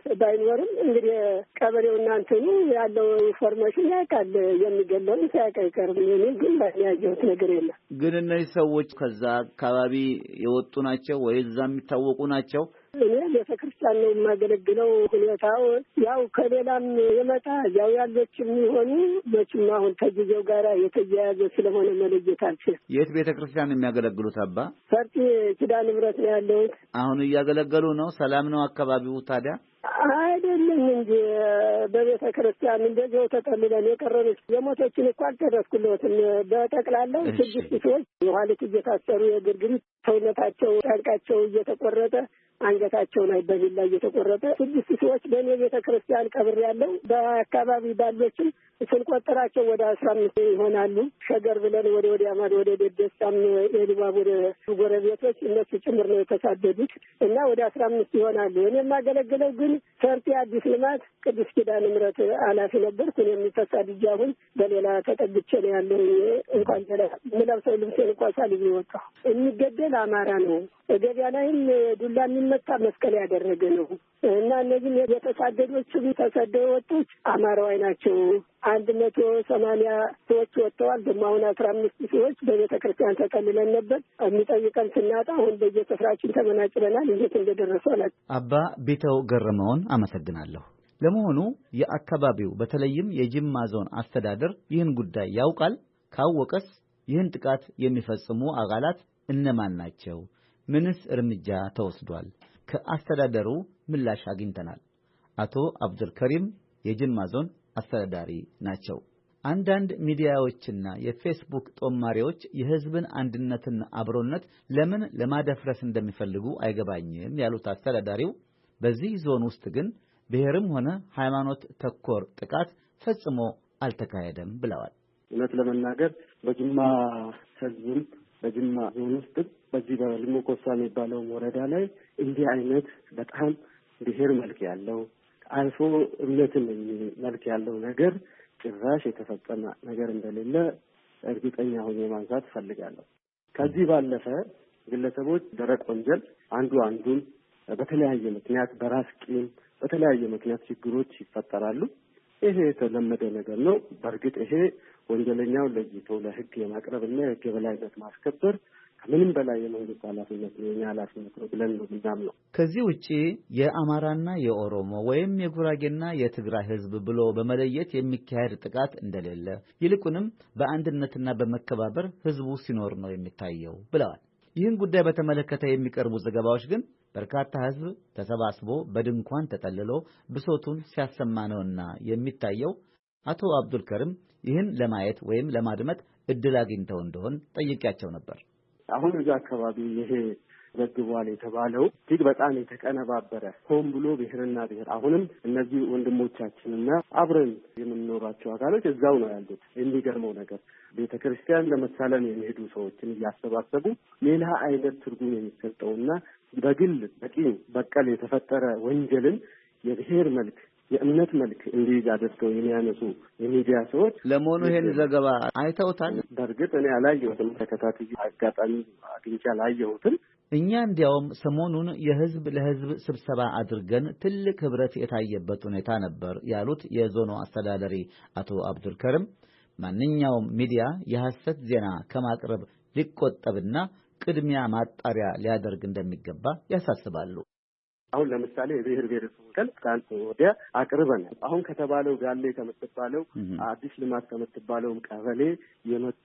ባይኖርም እንግዲህ ቀበሌው እናንተኑ ያለው ኢንፎርሜሽን ያውቃል። የሚገለውን ሳያውቅ አይቀርም። እኔ ግን በአይን ያየሁት ነገር የለም። ግን እነዚህ ሰዎች ከዛ አካባቢ የወጡ ናቸው ወይ እዛ የሚታወቁ ናቸው? እኔ ቤተክርስቲያን ነው የማገለግለው። ሁኔታው ያው ከሌላም የመጣ ያው ያለች የሚሆኑ መቼም አሁን ከጊዜው ጋር የተያያዘ ስለሆነ መለየት አልችልም። የት ቤተክርስቲያን የሚያገለግሉት አባ? ፈርቲ ኪዳነ ምሕረት ነው ያለሁት። አሁን እያገለገሉ ነው? ሰላም ነው አካባቢው ታዲያ? አይደለም እንጂ በቤተ ክርስቲያን እንደዚያው ተጠልለን የቀረኑት የሞቶችን እኮ አልጨረስኩለትም። በጠቅላላው 6 ሰዎች የኋሊት እየታሰሩ የግርግሪት ሰውነታቸው ጫንቃቸው እየተቆረጠ አንገታቸው ላይ በቢላ እየተቆረጠ 6 ሰዎች በእኔ ቤተ ክርስቲያን ቀብር ያለው በአካባቢ ባሎችም ስንቆጠራቸው ወደ 15 ይሆናሉ። ሸገር ብለን ወደ አማድ ወደ ደደሳም የልባብ ወደ ጎረቤቶች እነሱ ጭምር ነው የተሳደዱት እና ወደ 15 ይሆናሉ። እኔ የማገለግለው ግን ፈርቲ አዲስ ልማት ቅዱስ ኪዳነ ምሕረት ኃላፊ ነበርኩ። እኔ የሚተሳድጅ አሁን በሌላ ተጠግቼ ነው ያለው። እንኳን ሌላ ምለብሰው ልብሴን እንኳን ሳልይዝ ወጣሁ። የሚገደል አማራ ነው። ገበያ ላይም ዱላ የሚመታ መስቀል ያደረገ ነው እና እነዚህም የተሳደዶችም ተሰደው ወጡት አማራዊ ናቸው። 180 ሰዎች ወጥተዋል። ደግሞ አሁን 15 ሰዎች በቤተ ክርስቲያን ተጠልለን ነበር። የሚጠይቀን ስናጣ አሁን በየስፍራችን ተመናጭለናል። እንዴት እንደደረሱ አላውቅም። አባ ቢተው ገረመውን አመሰግናለሁ። ለመሆኑ የአካባቢው በተለይም የጅማ ዞን አስተዳደር ይህን ጉዳይ ያውቃል? ካወቀስ ይህን ጥቃት የሚፈጽሙ አካላት እነማን ናቸው? ምንስ እርምጃ ተወስዷል? ከአስተዳደሩ ምላሽ አግኝተናል። አቶ አብዱልከሪም የጅማ ዞን አስተዳዳሪ ናቸው። አንዳንድ ሚዲያዎችና የፌስቡክ ጦማሪዎች የሕዝብን አንድነትና አብሮነት ለምን ለማደፍረስ እንደሚፈልጉ አይገባኝም ያሉት አስተዳዳሪው በዚህ ዞን ውስጥ ግን ብሔርም ሆነ ሃይማኖት ተኮር ጥቃት ፈጽሞ አልተካሄደም ብለዋል። እውነት ለመናገር በጅማ ሕዝብም በጅማ ዞን ውስጥ በዚህ በሊሙ ኮሳ የሚባለው ወረዳ ላይ እንዲህ አይነት በጣም ብሔር መልክ ያለው አልፎ እምነትን መልክ ያለው ነገር ጭራሽ የተፈጸመ ነገር እንደሌለ እርግጠኛ ሆኜ ማንሳት እፈልጋለሁ። ከዚህ ባለፈ ግለሰቦች ደረቅ ወንጀል አንዱን በተለያየ ምክንያት በራስ ቂም በተለያየ ምክንያት ችግሮች ይፈጠራሉ። ይሄ የተለመደ ነገር ነው። በእርግጥ ይሄ ወንጀለኛው ለይቶ ለሕግ የማቅረብና የሕግ የበላይነት ማስከበር ከምንም በላይ የመንግስት ኃላፊነት ነው፣ የኛ ኃላፊነት ነው ብለን ነው የምናምነው። ከዚህ ውጪ የአማራና የኦሮሞ ወይም የጉራጌና የትግራይ ሕዝብ ብሎ በመለየት የሚካሄድ ጥቃት እንደሌለ ይልቁንም በአንድነትና በመከባበር ሕዝቡ ሲኖር ነው የሚታየው ብለዋል። ይህን ጉዳይ በተመለከተ የሚቀርቡ ዘገባዎች ግን በርካታ ሕዝብ ተሰባስቦ በድንኳን ተጠልሎ ብሶቱን ሲያሰማ ነውና የሚታየው። አቶ አብዱልከሪም ይህን ለማየት ወይም ለማድመጥ እድል አግኝተው እንደሆን ጠይቄያቸው ነበር። አሁን እዛ አካባቢ ይሄ ዘግቧል የተባለው እጅግ በጣም የተቀነባበረ ሆን ብሎ ብሔርና ብሔር አሁንም እነዚህ ወንድሞቻችንና አብረን የምንኖራቸው አካሎች እዛው ነው ያሉት። የሚገርመው ነገር ቤተ ክርስቲያን ለመሳለም የሚሄዱ ሰዎችን እያሰባሰቡ ሌላ አይነት ትርጉም የሚሰጠውና በግል በቂም በቀል የተፈጠረ ወንጀልን የብሔር መልክ የእምነት መልክ እንዲይዝ አድርገው የሚያነሱ የሚዲያ ሰዎች ለመሆኑ ይሄን ዘገባ አይተውታል? በእርግጥ እኔ አላየሁትም፣ ተከታትዬ አጋጣሚ አግኝቼ አላየሁትም። እኛ እንዲያውም ሰሞኑን የህዝብ ለህዝብ ስብሰባ አድርገን ትልቅ ህብረት የታየበት ሁኔታ ነበር ያሉት የዞኑ አስተዳዳሪ አቶ አብዱል ከሪም ማንኛውም ሚዲያ የሐሰት ዜና ከማቅረብ ሊቆጠብና ቅድሚያ ማጣሪያ ሊያደርግ እንደሚገባ ያሳስባሉ። አሁን ለምሳሌ የብሔር ብሔረሰቦች ቀን ትናንት ወዲያ አቅርበናል። አሁን ከተባለው ጋሌ ከምትባለው አዲስ ልማት ከምትባለውም ቀበሌ የመጡ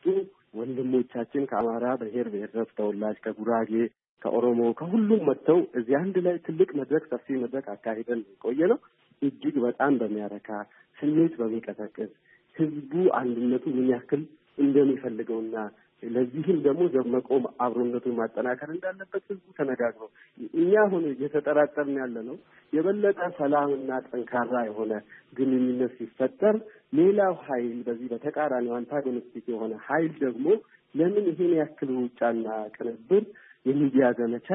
ወንድሞቻችን ከአማራ ብሔር ብሔረሰብ ተወላጅ ከጉራጌ ከኦሮሞ ከሁሉም መጥተው እዚህ አንድ ላይ ትልቅ መድረክ ሰፊ መድረክ አካሂደን የቆየ ነው። እጅግ በጣም በሚያረካ ስሜት በሚቀሰቅስ ህዝቡ አንድነቱ ምን ያክል እንደሚፈልገውና ለዚህም ደግሞ ዘመቆም አብሮነቱን ማጠናከር እንዳለበት ህዝቡ ተነጋግሮ እኛ አሁን እየተጠራጠርን ያለ ነው የበለጠ ሰላምና ጠንካራ የሆነ ግንኙነት ሲፈጠር ሌላው ኃይል በዚህ በተቃራኒው አንታጎኒስቲክ የሆነ ኃይል ደግሞ ለምን ይሄን ያክል ውጫና ቅንብር የሚዲያ ዘመቻ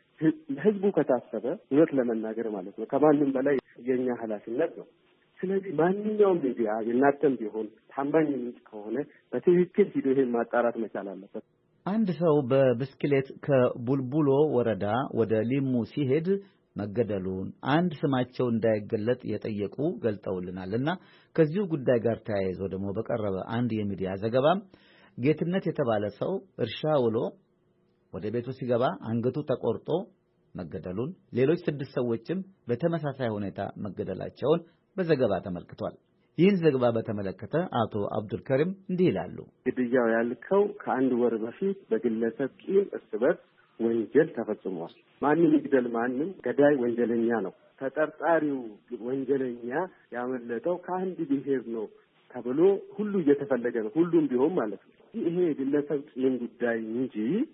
ለህዝቡ ከታሰበ እውነት ለመናገር ማለት ነው ከማንም በላይ የኛ ኃላፊነት ነው። ስለዚህ ማንኛውም ሚዲያ የናተም ቢሆን ታማኝ ምንጭ ከሆነ በትክክል ሂዶ ይሄን ማጣራት መቻል አለበት። አንድ ሰው በብስክሌት ከቡልቡሎ ወረዳ ወደ ሊሙ ሲሄድ መገደሉን አንድ ስማቸው እንዳይገለጥ የጠየቁ ገልጠውልናልና ከዚሁ ጉዳይ ጋር ተያይዞ ደግሞ በቀረበ አንድ የሚዲያ ዘገባም ጌትነት የተባለ ሰው እርሻ ውሎ ወደ ቤቱ ሲገባ አንገቱ ተቆርጦ መገደሉን ሌሎች 6 ሰዎችም በተመሳሳይ ሁኔታ መገደላቸውን በዘገባ ተመልክቷል። ይህን ዘገባ በተመለከተ አቶ አብዱል ከሪም እንዲህ ይላሉ። ግድያው ያልከው ከአንድ ወር በፊት በግለሰብ ቂም እርስ በርስ ወንጀል ተፈጽሟል። ማንም ይግደል ማንም ገዳይ ወንጀለኛ ነው። ተጠርጣሪው ወንጀለኛ ያመለጠው ከአንድ ብሔር ነው ተብሎ ሁሉ እየተፈለገ ነው። ሁሉም ቢሆን ማለት ነው። ይሄ ግለሰብ ቂም ጉዳይ እንጂ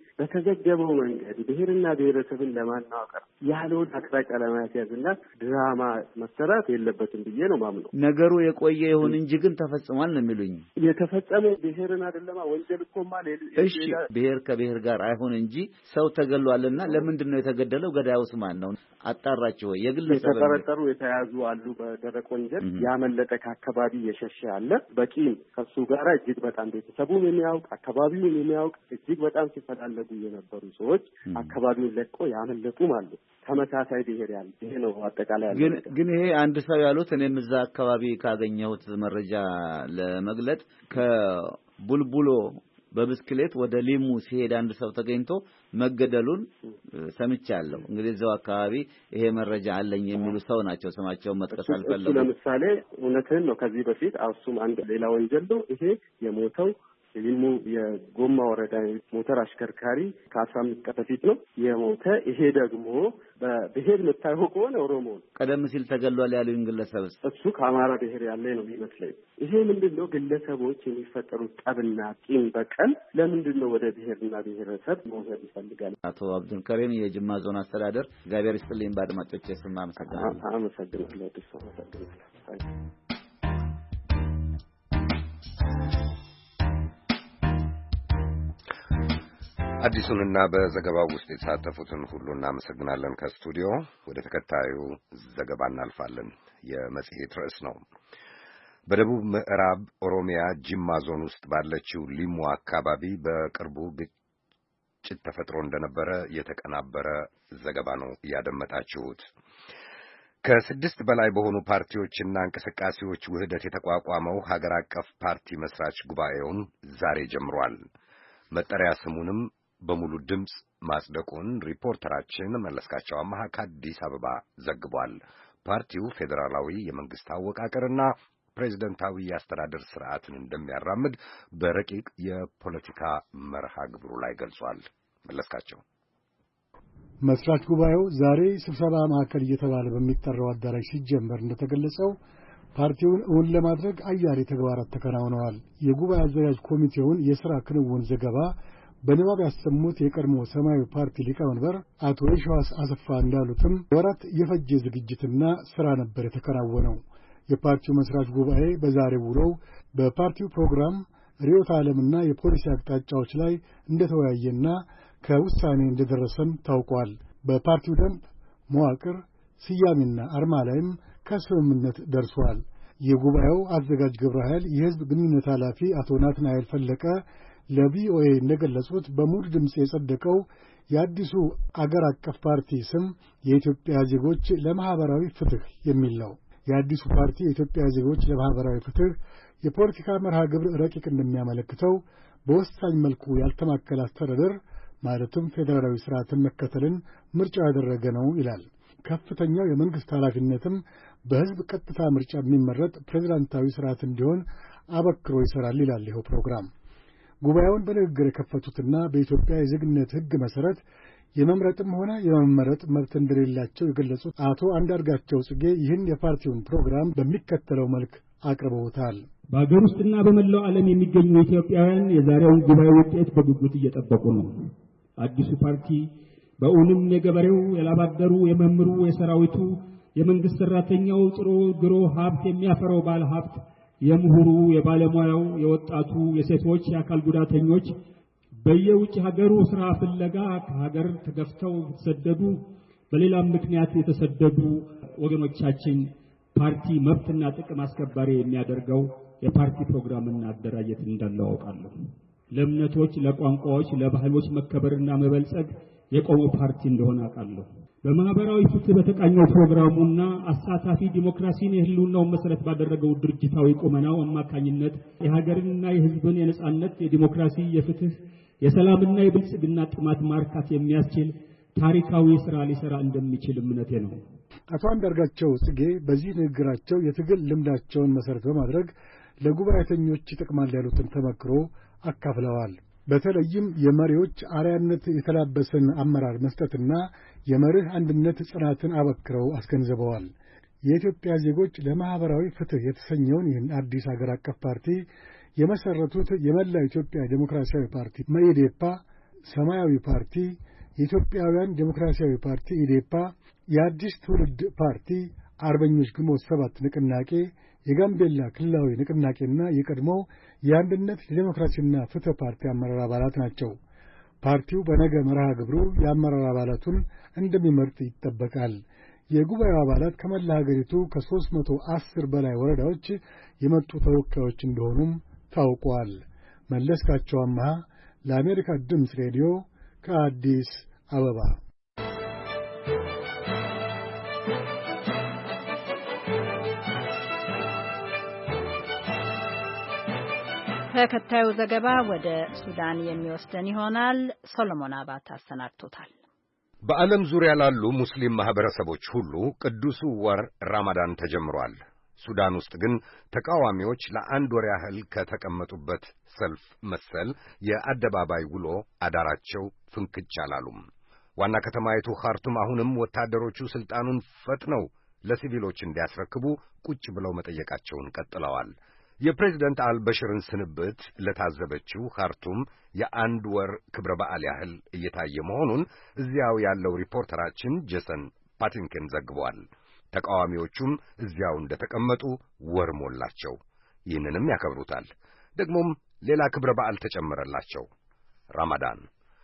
በተዘገበው መንገድ ብሔርና ብሔረሰብን ለማናወቀር ያለውን አቅጣጫ ለማስያዝና ድራማ መሰራት የለበትም ብዬ ነው ማምነው። ነገሩ የቆየ ይሁን እንጂ ግን ተፈጽሟል ነው የሚሉኝ። የተፈጸመው ብሔርን አይደለማ ወንጀል እኮማ እሺ ብሔር ከብሔር ጋር አይሁን እንጂ ሰው ተገሏልና ለምንድን ነው የተገደለው? ገዳዩስ ማን ነው? አጣራችሁ ወይ? የግለሰብ የተጠረጠሩ የተያዙ አሉ። በደረቅ ወንጀል ያመለጠ ከአካባቢ የሸሸ አለ። በቂም ከሱ ጋር እጅግ በጣም ቤተሰቡን የሚያውቅ አካባቢውን የሚያውቅ እጅግ በጣም ሲፈላለጉ የነበሩ ሰዎች አካባቢውን ለቆ ያመለጡ ማለት ተመሳሳይ ብሔር ያለ ይሄ ነው አጠቃላይ ያለው። ግን ይሄ አንድ ሰው ያሉት እኔም እዛ አካባቢ ካገኘሁት መረጃ ለመግለጥ ከቡልቡሎ በብስክሌት ወደ ሊሙ ሲሄድ አንድ ሰው ተገኝቶ መገደሉን ሰምቻለሁ። እንግዲህ እዛው አካባቢ ይሄ መረጃ አለኝ የሚሉ ሰው ናቸው። ስማቸውን መጥቀስ አልፈለጉም። ለምሳሌ እውነትን ነው ከዚህ በፊት አውሱም አንድ ሌላ ወንጀል ነው። ይሄ የሞተው ሊሙ የጎማ ወረዳ ሞተር አሽከርካሪ ከ15 ቀን በፊት ነው የሞተ። ይሄ ደግሞ በብሔር የምታየው ከሆነ ኦሮሞ ነው። ቀደም ሲል ተገሏል ያሉኝ ግለሰብ እሱ ከአማራ ብሔር ያለ ነው የሚመስለኝ። ይሄ ምንድነው ግለሰቦች የሚፈጠሩት ጠብና ቂም በቀል ለምንድን ነው ወደ ብሔርና ብሔረሰብ መውሰድ ይፈልጋል? አቶ አብዱል ከሪም የጅማ ዞን አስተዳደር እግዚአብሔር ይስጥልኝ። በአድማጮቼ ስም አመሰግናለሁ። አመሰግናለሁ። አመሰግናለሁ። አዲሱንና በዘገባው ውስጥ የተሳተፉትን ሁሉ እናመሰግናለን። ከስቱዲዮ ወደ ተከታዩ ዘገባ እናልፋለን። የመጽሔት ርዕስ ነው። በደቡብ ምዕራብ ኦሮሚያ ጅማ ዞን ውስጥ ባለችው ሊሙ አካባቢ በቅርቡ ግጭት ተፈጥሮ እንደነበረ የተቀናበረ ዘገባ ነው ያደመጣችሁት። ከ6 በላይ በሆኑ ፓርቲዎችና እንቅስቃሴዎች ውህደት የተቋቋመው ሀገር አቀፍ ፓርቲ መስራች ጉባኤውን ዛሬ ጀምሯል። መጠሪያ ስሙንም በሙሉ ድምፅ ማጽደቁን ሪፖርተራችን መለስካቸው አማሃ ከአዲስ አበባ ዘግቧል። ፓርቲው ፌዴራላዊ የመንግስት አወቃቀርና ፕሬዝደንታዊ የአስተዳደር ስርዓትን እንደሚያራምድ በረቂቅ የፖለቲካ መርሃ ግብሩ ላይ ገልጿል። መለስካቸው መስራች ጉባኤው ዛሬ ስብሰባ ማዕከል እየተባለ በሚጠራው አዳራሽ ሲጀመር እንደተገለጸው ፓርቲውን እውን ለማድረግ አያሌ ተግባራት ተከናውነዋል። የጉባኤ አዘጋጅ ኮሚቴውን የሥራ ክንውን ዘገባ በንባብ ያሰሙት የቀድሞ ሰማያዊ ፓርቲ ሊቀመንበር አቶ የሺዋስ አሰፋ እንዳሉትም ወራት የፈጀ ዝግጅትና ሥራ ነበር የተከናወነው። የፓርቲው መስራች ጉባኤ በዛሬው ውሎው በፓርቲው ፕሮግራም ርዕዮተ ዓለምና የፖሊሲ አቅጣጫዎች ላይ እንደተወያየና ከውሳኔ እንደደረሰም ታውቋል። በፓርቲው ደንብ መዋቅር፣ ስያሜና አርማ ላይም ከስምምነት ደርሷል። የጉባኤው አዘጋጅ ግብረ ኃይል የሕዝብ ግንኙነት ኃላፊ አቶ ናትናኤል ፈለቀ ለቪኦኤ እንደገለጹት በሙሉ ድምፅ የጸደቀው የአዲሱ አገር አቀፍ ፓርቲ ስም የኢትዮጵያ ዜጎች ለማህበራዊ ፍትህ የሚል ነው። የአዲሱ ፓርቲ የኢትዮጵያ ዜጎች ለማህበራዊ ፍትህ የፖለቲካ መርሃ ግብር ረቂቅ እንደሚያመለክተው በወሳኝ መልኩ ያልተማከለ አስተዳደር ማለትም ፌዴራላዊ ስርዓትን መከተልን ምርጫ ያደረገ ነው ይላል። ከፍተኛው የመንግስት ኃላፊነትም በህዝብ ቀጥታ ምርጫ የሚመረጥ ፕሬዝዳንታዊ ስርዓት እንዲሆን አበክሮ ይሰራል ይላል ይኸው ፕሮግራም። ጉባኤውን በንግግር የከፈቱትና በኢትዮጵያ የዜግነት ህግ መሰረት የመምረጥም ሆነ የመመረጥ መብት እንደሌላቸው የገለጹት አቶ አንዳርጋቸው ጽጌ ይህን የፓርቲውን ፕሮግራም በሚከተለው መልክ አቅርበውታል። በአገር ውስጥና በመላው ዓለም የሚገኙ ኢትዮጵያውያን የዛሬውን ጉባኤ ውጤት በጉጉት እየጠበቁ ነው። አዲሱ ፓርቲ በእውንም የገበሬው፣ የላባደሩ፣ የመምህሩ፣ የሰራዊቱ፣ የመንግስት ሰራተኛው ጥሮ ግሮ ሀብት የሚያፈራው ባለ ሀብት፣ የምሁሩ፣ የባለሙያው፣ የወጣቱ፣ የሴቶች፣ የአካል ጉዳተኞች በየውጭ ሀገሩ ስራ ፍለጋ ከሀገር ተገፍተው የተሰደዱ በሌላም ምክንያት የተሰደዱ ወገኖቻችን ፓርቲ መብትና ጥቅም አስከባሪ የሚያደርገው የፓርቲ ፕሮግራምና አደራጀት እንዳለው አውቃለሁ። ለእምነቶች፣ ለቋንቋዎች፣ ለባህሎች መከበርና መበልጸግ የቆመው ፓርቲ እንደሆነ አውቃለሁ። በማህበራዊ ፍትህ በተቃኘው ፕሮግራሙና አሳታፊ ዲሞክራሲን የህልውናው መሰረት ባደረገው ድርጅታዊ ቁመናው አማካኝነት የሀገርንና የህዝብን የነጻነት፣ የዲሞክራሲ፣ የፍትህ፣ የሰላምና የብልጽግና ጥማት ማርካት የሚያስችል ታሪካዊ ስራ ሊሰራ እንደሚችል እምነቴ ነው። አቶ አንዳርጋቸው ጽጌ በዚህ ንግግራቸው የትግል ልምዳቸውን መሰረት በማድረግ ለጉባኤተኞች ይጠቅማል ያሉትን ተመክሮ አካፍለዋል። በተለይም የመሪዎች አርአያነት የተላበሰን አመራር መስጠትና የመርህ አንድነት ጽናትን አበክረው አስገንዝበዋል። የኢትዮጵያ ዜጎች ለማህበራዊ ፍትህ የተሰኘውን ይህን አዲስ ሀገር አቀፍ ፓርቲ የመሰረቱት የመላው ኢትዮጵያ ዴሞክራሲያዊ ፓርቲ መኢዴፓ፣ ሰማያዊ ፓርቲ፣ የኢትዮጵያውያን ዴሞክራሲያዊ ፓርቲ ኢዴፓ፣ የአዲስ ትውልድ ፓርቲ፣ አርበኞች ግንቦት ሰባት ንቅናቄ፣ የጋምቤላ ክልላዊ ንቅናቄና የቀድሞው የአንድነት የዴሞክራሲና ፍትህ ፓርቲ አመራር አባላት ናቸው። ፓርቲው በነገ መርሃ ግብሩ የአመራር አባላቱን እንደሚመርጥ ይጠበቃል። የጉባኤው አባላት ከመላ ሀገሪቱ ከ310 በላይ ወረዳዎች የመጡ ተወካዮች እንደሆኑም ታውቋል። መለስካቸው አምሃ ለአሜሪካ ድምፅ ሬዲዮ ከአዲስ አበባ። ተከታዩ ዘገባ ወደ ሱዳን የሚወስደን ይሆናል። ሶሎሞን አባት አሰናድቶታል። በዓለም ዙሪያ ላሉ ሙስሊም ማህበረሰቦች ሁሉ ቅዱሱ ወር ረመዳን ተጀምሯል። ሱዳን ውስጥ ግን ተቃዋሚዎች ለአንድ ወር ያህል ከተቀመጡበት ሰልፍ መሰል የአደባባይ ውሎ አዳራቸው ፍንክች አላሉም። ዋና ከተማይቱ ኻርቱም አሁንም ወታደሮቹ ስልጣኑን ፈጥነው ለሲቪሎች እንዲያስረክቡ ቁጭ ብለው መጠየቃቸውን ቀጥለዋል። የፕሬዝደንት አልበሽርን ስንብት ለታዘበችው ኻርቱም የአንድ ወር ክብረ በዓል ያህል እየታየ መሆኑን እዚያው ያለው ሪፖርተራችን ጄሰን ፓቲንኪን ዘግቧል። ተቃዋሚዎቹም እዚያው እንደተቀመጡ ወር ሞላቸው። ይህንንም ያከብሩታል። ደግሞም ሌላ ክብረ በዓል ተጨመረላቸው፣ ረመዳን።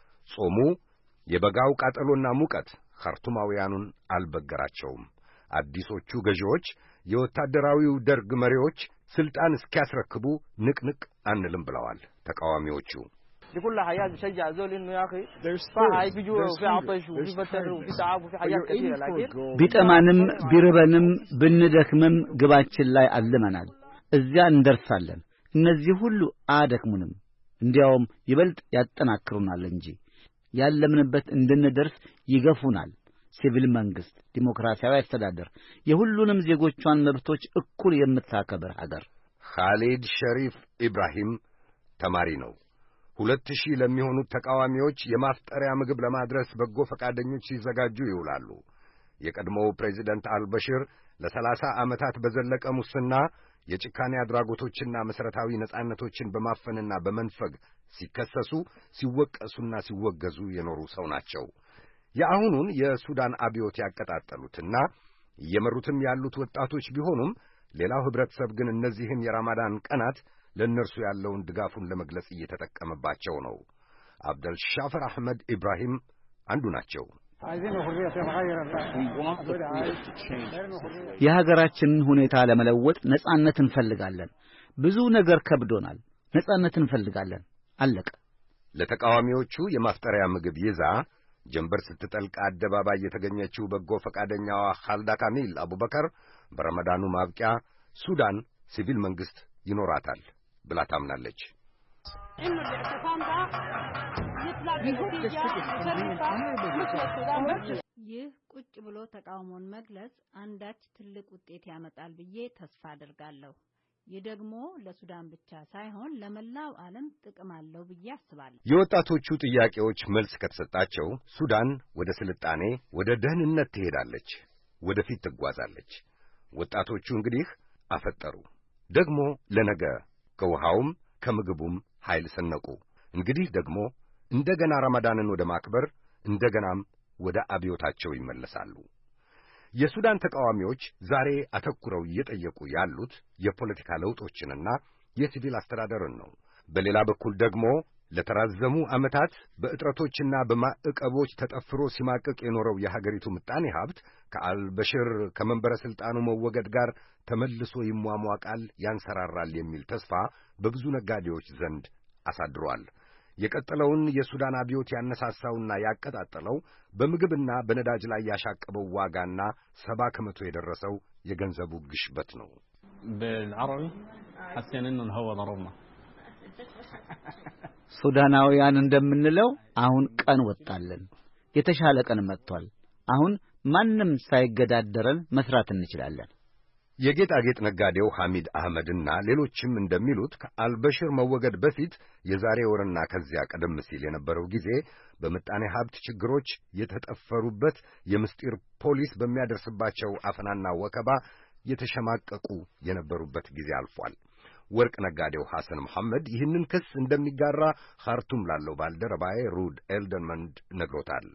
ጾሙ የበጋው ቃጠሎና ሙቀት ኻርቱማውያኑን አልበገራቸውም። አዲሶቹ ገዢዎች የወታደራዊው ደርግ መሪዎች ስልጣን እስኪያስረክቡ ንቅንቅ አንልም ብለዋል። ተቃዋሚዎቹ لكل حياة بشجع زول إنه يا أخي فهاي في جوع وفي عطش وفي فتر وفي تعب وفي حاجات كثيرة لكن ቢጠማንም ቢርበንም ብንደክምም ግባችን ላይ አልመናል። እዚያ እንደርሳለን። እነዚህ ሁሉ አደክሙንም፣ እንዲያውም ይበልጥ ያጠናክሩናል እንጂ ያለምንበት እንድንደርስ ይገፉናል። ሲቪል መንግስት፣ ዲሞክራሲያዊ አስተዳደር፣ የሁሉንም ዜጎቿን መብቶች እኩል የምታከብር ሀገር። ኻሊድ ሸሪፍ ኢብራሂም ተማሪ ነው። 2000 ለሚሆኑት ተቃዋሚዎች የማፍጠሪያ ምግብ ለማድረስ በጎ ፈቃደኞች ሲዘጋጁ ይውላሉ። የቀድሞው ፕሬዚደንት አልበሽር ለ30 ዓመታት በዘለቀ ሙስና የጭካኔ አድራጎቶችና መሠረታዊ ነጻነቶችን በማፈንና በመንፈግ ሲከሰሱ ሲወቀሱና ሲወገዙ የኖሩ ሰው ናቸው። የአሁኑን የሱዳን አብዮት ያቀጣጠሉትና እየመሩትም ያሉት ወጣቶች ቢሆኑም ሌላው ህብረተሰብ ግን እነዚህን የረመዳን ቀናት ለእነርሱ ያለውን ድጋፉን ለመግለጽ እየተጠቀመባቸው ነው። አብደልሻፈር አህመድ ኢብራሂም አንዱ ናቸው። የሀገራችንን ሁኔታ ለመለወጥ ነጻነት እንፈልጋለን። ብዙ ነገር ከብዶናል። ነጻነት እንፈልጋለን። አለቀ። ለተቃዋሚዎቹ የማፍጠሪያ ምግብ ይዛ ጀንበር ስትጠልቅ አደባባይ የተገኘችው በጎ ፈቃደኛዋ ኻልዳ ካሚል አቡበከር በረመዳኑ ማብቂያ ሱዳን ሲቪል መንግስት ይኖራታል ብላ ታምናለች። ይህ ቁጭ ብሎ ተቃውሞን መግለጽ አንዳች ትልቅ ውጤት ያመጣል ብዬ ተስፋ አደርጋለሁ። ይህ ደግሞ ለሱዳን ብቻ ሳይሆን ለመላው ዓለም ጥቅም አለው ብዬ አስባለሁ። የወጣቶቹ ጥያቄዎች መልስ ከተሰጣቸው ሱዳን ወደ ስልጣኔ፣ ወደ ደህንነት ትሄዳለች፣ ወደፊት ትጓዛለች። ወጣቶቹ እንግዲህ አፈጠሩ። ደግሞ ለነገ ከውሃውም ከምግቡም ኃይል ሰነቁ። እንግዲህ ደግሞ እንደገና ረመዳንን ወደ ማክበር እንደገናም ወደ አብዮታቸው ይመለሳሉ። የሱዳን ተቃዋሚዎች ዛሬ አተኩረው እየጠየቁ ያሉት የፖለቲካ ለውጦችንና የሲቪል አስተዳደርን ነው። በሌላ በኩል ደግሞ ለተራዘሙ ዓመታት በእጥረቶችና በማዕቀቦች ተጠፍሮ ሲማቅቅ የኖረው የሀገሪቱ ምጣኔ ሀብት ከአልበሽር ከመንበረ ሥልጣኑ መወገድ ጋር ተመልሶ ይሟሟቃል፣ ያንሰራራል የሚል ተስፋ በብዙ ነጋዴዎች ዘንድ አሳድሯል። የቀጠለውን የሱዳን አብዮት ያነሳሳውና ያቀጣጠለው በምግብና በነዳጅ ላይ ያሻቀበው ዋጋና 70 ከመቶ የደረሰው የገንዘቡ ግሽበት ነው። بالعربي حسين انه الهوا ضربنا ሱዳናውያን እንደምንለው አሁን ቀን ወጣለን። የተሻለ ቀን መጥቷል። አሁን ማንም ሳይገዳደረን መስራት እንችላለን። የጌጣጌጥ ነጋዴው ሐሚድ አህመድና ሌሎችም እንደሚሉት ከአልበሽር መወገድ በፊት የዛሬ ወርና ከዚያ ቀደም ሲል የነበረው ጊዜ በምጣኔ ሀብት ችግሮች የተጠፈሩበት የምስጢር ፖሊስ በሚያደርስባቸው አፈናና ወከባ የተሸማቀቁ የነበሩበት ጊዜ አልፏል። ወርቅ ነጋዴው ሐሰን መሐመድ ይህንን ክስ እንደሚጋራ ኻርቱም ላለው ባልደረባዬ ሩድ ኤልደንመንድ ነግሮታል።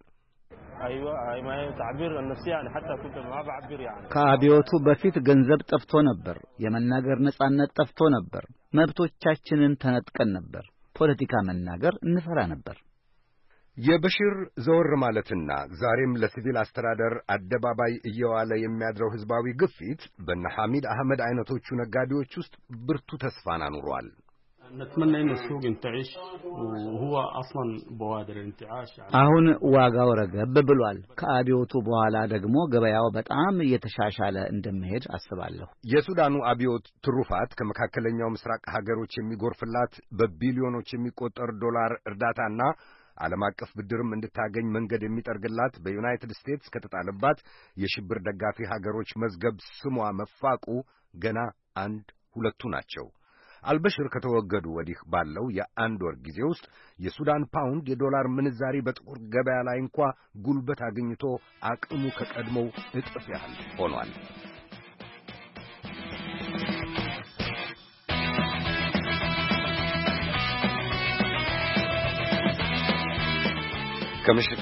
ከአብዮቱ በፊት ገንዘብ ጠፍቶ ነበር። የመናገር ነጻነት ጠፍቶ ነበር። መብቶቻችንን ተነጥቀን ነበር። ፖለቲካ መናገር እንፈራ ነበር። የበሽር ዘወር ማለትና ዛሬም ለሲቪል አስተዳደር አደባባይ እየዋለ የሚያድረው ህዝባዊ ግፊት በነ ሐሚድ አህመድ አይነቶቹ ነጋዴዎች ውስጥ ብርቱ ተስፋን አኑሯል። نتمنى ان السوق ينتعش وهو اصلا بوادر الانتعاش አሁን ዋጋው ረገብ ብሏል። ከአብዮቱ በኋላ ደግሞ ገበያው በጣም እየተሻሻለ እንደሚሄድ አስባለሁ። የሱዳኑ አብዮት ትሩፋት ከመካከለኛው ምስራቅ ሀገሮች የሚጎርፍላት በቢሊዮኖች የሚቆጠር ዶላር እርዳታና ዓለም አቀፍ ብድርም እንድታገኝ መንገድ የሚጠርግላት በዩናይትድ ስቴትስ ከተጣለባት የሽብር ደጋፊ ሀገሮች መዝገብ ስሟ መፋቁ ገና አንድ ሁለቱ ናቸው። አልበሽር ከተወገዱ ወዲህ ባለው የአንድ ወር ጊዜ ውስጥ የሱዳን ፓውንድ የዶላር ምንዛሪ በጥቁር ገበያ ላይ እንኳ ጉልበት አግኝቶ አቅሙ ከቀድሞው እጥፍ ያህል ሆኗል። ከምሽቱ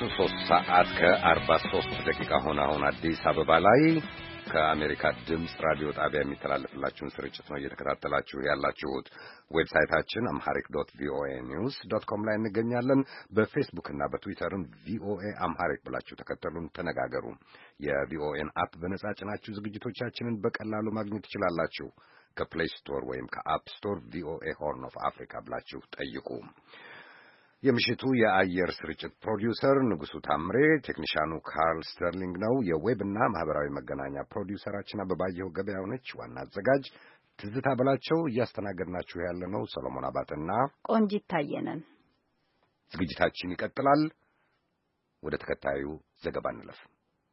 3:43 ሆነ አሁን አዲስ አበባ ላይ ከአሜሪካ ድምፅ ራዲዮ ጣቢያ የሚተላለፍላችሁን ስርጭት ነው እየተከታተላችሁ ያላችሁት። ዌብሳይታችን amharic.voanews.com ላይ እንገኛለን። በፌስቡክ እና በትዊተርም ቪኦኤ አምሃሪክ ብላችሁ ተከተሉን፣ ተነጋገሩ። የቪኦኤን አፕ በነጻ ጭናችሁ ዝግጅቶቻችንን በቀላሉ ማግኘት ትችላላችሁ። ከፕሌይ ስቶር ወይም ከአፕ ስቶር ቪኦኤ ሆርን ኦፍ አፍሪካ ብላችሁ ጠይቁ። የምሽቱ የአየር ስርጭት ፕሮዲውሰር ንጉሱ ታምሬ፣ ቴክኒሻኑ ካርል ስተርሊንግ ነው። የዌብና ማህበራዊ መገናኛ ፕሮዲውሰራችን አበባየሁ ገበያው ነች። ዋና አዘጋጅ ትዝታ በላቸው። እያስተናገድናችሁ ያለነው ሰሎሞን አባተና ቆንጂት ታየነን። ዝግጅታችን ይቀጥላል። ወደ ተከታዩ ዘገባ እንለፍ።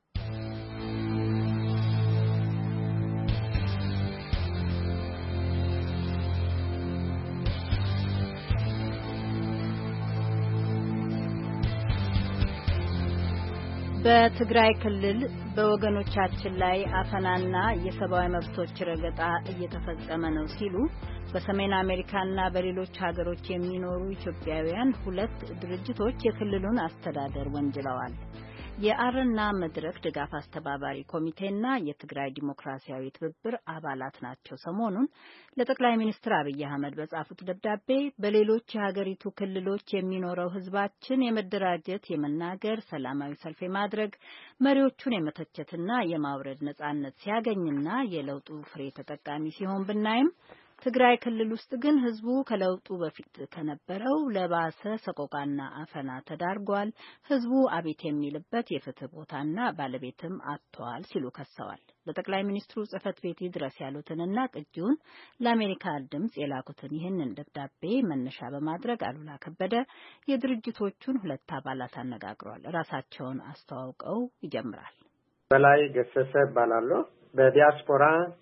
በትግራይ ክልል በወገኖቻችን ላይ አፈናና የሰብአዊ መብቶች ረገጣ እየተፈጸመ ነው ሲሉ በሰሜን አሜሪካና በሌሎች ሀገሮች የሚኖሩ ኢትዮጵያውያን ሁለት ድርጅቶች የክልሉን አስተዳደር ወንጅለዋል። የአረና መድረክ ድጋፍ አስተባባሪ ኮሚቴና የትግራይ ዲሞክራሲያዊ ትብብር አባላት ናቸው። ሰሞኑን ለጠቅላይ ሚኒስትር አብይ አህመድ በጻፉት ደብዳቤ በሌሎች የሀገሪቱ ክልሎች የሚኖረው ሕዝባችን የመደራጀት፣ የመናገር፣ ሰላማዊ ሰልፍ የማድረግ፣ መሪዎቹን የመተቸትና የማውረድ ነጻነት ሲያገኝና የለውጡ ፍሬ ተጠቃሚ ሲሆን ብናይም ትግራይ ክልል ውስጥ ግን ህዝቡ ከለውጡ በፊት ከነበረው ለባሰ ሰቆቃና አፈና ተዳርጓል። ህዝቡ አቤት የሚልበት የፍትህ ቦታና ባለቤትም አጥቷል ሲሉ ከሰዋል። ለጠቅላይ ሚኒስትሩ ጽህፈት ቤት ድረስ ያሉትንና ቅጂውን ለአሜሪካ ድምጽ የላኩትን ይህንን ደብዳቤ መነሻ በማድረግ አሉላ ከበደ የድርጅቶቹን ሁለት አባላት አነጋግሯል። ራሳቸውን አስተዋውቀው ይጀምራል። በላይ ገሰሰ እባላለሁ። በዲያስፖራ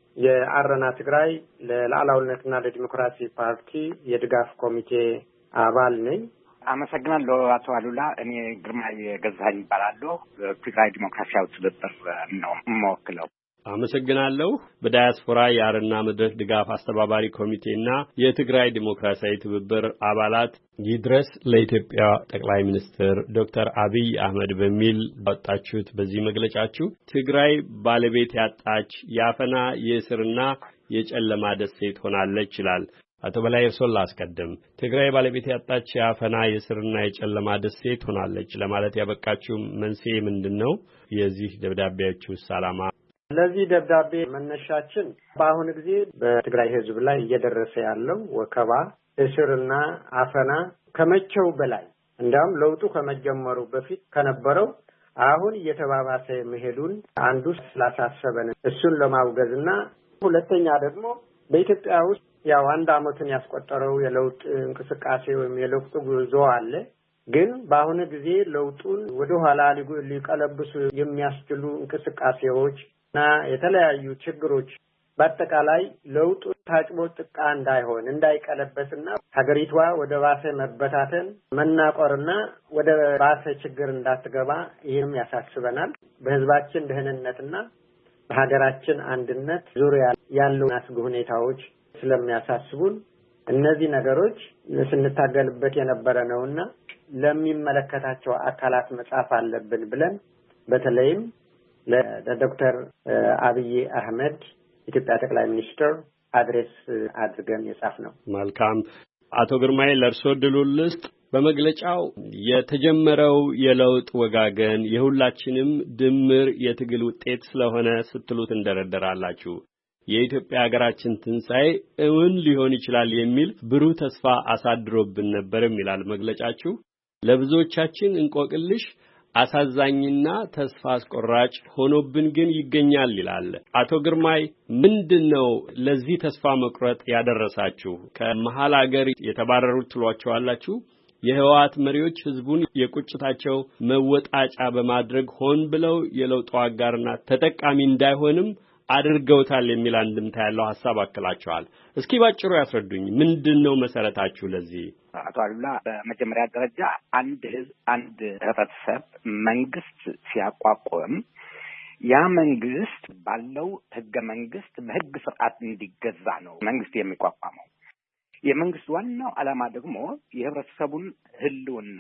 የአረና ትግራይ ለሉዓላዊነትና ለዲሞክራሲ ፓርቲ የድጋፍ ኮሚቴ አባል ነኝ። አመሰግናለሁ አቶ አሉላ። እኔ ግርማይ ገዛኸኝ እባላለሁ። ትግራይ ዲሞክራሲያዊ ትብብር ነው የምወክለው። አመሰግናለሁ። በዳያስፖራ የአረና መድረክ ድጋፍ አስተባባሪ ኮሚቴና የትግራይ ዲሞክራሲያዊ ትብብር አባላት ይድረስ ለኢትዮጵያ ጠቅላይ ሚኒስትር ዶክተር አብይ አህመድ በሚል ያወጣችሁት በዚህ መግለጫችሁ ትግራይ ባለቤት ያጣች የአፈና የእስርና የጨለማ ደሴት ሆናለች ይላል። አቶ በላይ እርሶን ላስቀድም። ትግራይ ባለቤት ያጣች የአፈና የእስርና የጨለማ ደሴት ሆናለች ለማለት ያበቃችሁ መንስኤ ምንድነው? የዚህ ደብዳቤያችሁስ ዓላማ? ለዚህ ደብዳቤ መነሻችን በአሁኑ ጊዜ በትግራይ ሕዝብ ላይ እየደረሰ ያለው ወከባ፣ እስርና አፈና ከመቼው በላይ እንዲያውም ለውጡ ከመጀመሩ በፊት ከነበረው አሁን እየተባባሰ መሄዱን አንዱ ስላሳሰበን እሱን ለማውገዝና ሁለተኛ ደግሞ በኢትዮጵያ ውስጥ ያው አንድ ዓመትን ያስቆጠረው የለውጥ እንቅስቃሴ ወይም የለውጥ ጉዞ አለ። ግን በአሁኑ ጊዜ ለውጡን ወደ ኋላ ሊቀለብሱ የሚያስችሉ እንቅስቃሴዎች እና የተለያዩ ችግሮች በአጠቃላይ ለውጡ ታጭቦ ጥቃ እንዳይሆን እንዳይቀለበስና ሀገሪቷ ወደ ባሰ መበታተን መናቆርና ወደ ባሰ ችግር እንዳትገባ ይህም ያሳስበናል። በህዝባችን ደህንነትና በሀገራችን አንድነት ዙሪያ ያሉ አስጊ ሁኔታዎች ስለሚያሳስቡን እነዚህ ነገሮች ስንታገልበት የነበረ ነውና ለሚመለከታቸው አካላት መጻፍ አለብን ብለን በተለይም ለዶክተር አብይ አህመድ ኢትዮጵያ ጠቅላይ ሚኒስትር አድሬስ አድርገን የጻፍነው። መልካም። አቶ ግርማይ ለርሶ ድሉን ልስጥ። በመግለጫው የተጀመረው የለውጥ ወጋገን የሁላችንም ድምር የትግል ውጤት ስለሆነ ስትሉት እንደረደራላችሁ የኢትዮጵያ ሀገራችን ትንሣኤ እውን ሊሆን ይችላል የሚል ብሩህ ተስፋ አሳድሮብን ነበርም ይላል መግለጫችሁ። ለብዙዎቻችን እንቆቅልሽ አሳዛኝና ተስፋ አስቆራጭ ሆኖብን ግን ይገኛል ይላል። አቶ ግርማይ ምንድነው ለዚህ ተስፋ መቁረጥ ያደረሳችሁ? ከመሃል ሀገር የተባረሩት ትሏቸዋላችሁ። የህወሓት መሪዎች ህዝቡን የቁጭታቸው መወጣጫ በማድረግ ሆን ብለው የለውጡ አጋርና ተጠቃሚ እንዳይሆንም አድርገውታል የሚል አንድምታ ያለው ሐሳብ አክላችኋል። እስኪ ባጭሩ ያስረዱኝ። ምንድነው መሰረታችሁ ለዚህ? አቶ አሉላ፣ በመጀመሪያ ደረጃ አንድ ህዝብ፣ አንድ ህብረተሰብ መንግስት ሲያቋቁም ያ መንግስት ባለው ህገ መንግስት በህግ ስርዓት እንዲገዛ ነው መንግስት የሚቋቋመው። የመንግስት ዋናው ዓላማ ደግሞ የህብረተሰቡን ህልውና፣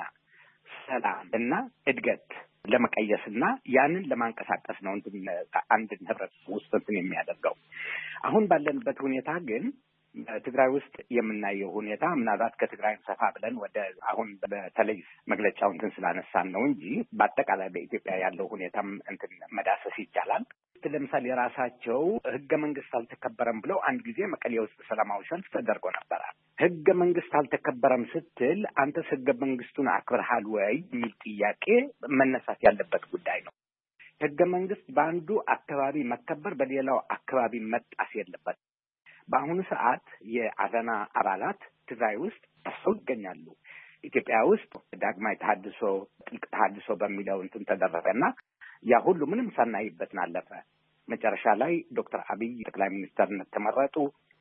ሰላም እና እድገት ለመቀየስና ያንን ለማንቀሳቀስ ነው አንድን ህብረተሰብ ውስጥ የሚያደርገው። አሁን ባለንበት ሁኔታ ግን በትግራይ ውስጥ የምናየው ሁኔታ ምናልባት ከትግራይ ሰፋ ብለን ወደ አሁን በተለይ መግለጫውን ስላነሳን ነው እንጂ በአጠቃላይ በኢትዮጵያ ያለው ሁኔታም መዳሰስ ይቻላል። ለምሳሌ የራሳቸው ህገ መንግስት አልተከበረም ብለው አንድ ጊዜ መቀሌ ውስጥ ሰላማዊ ሰልፍ ተደርጎ ነበር። ህገ መንግስት አልተከበረም ስትል አንተስ ህገ መንግስቱን አክብረሃል ወይ የሚል ጥያቄ መነሳት ያለበት ጉዳይ ነው። ህገ መንግስት በአንዱ አካባቢ መከበር በሌላው አካባቢ መጣስ የለበት። በአሁኑ ሰዓት የአረና አባላት ትግራይ ውስጥ ተሰው ይገኛሉ። ኢትዮጵያ ውስጥ ዳግማዊ ተሐድሶ፣ ጥልቅ ተሐድሶ በሚለው ተደረገና ያ ሁሉ ምንም ሳናይበት አለፈ። መጨረሻ ላይ ዶክተር አብይ ጠቅላይ ሚኒስትርነት ተመረጡ።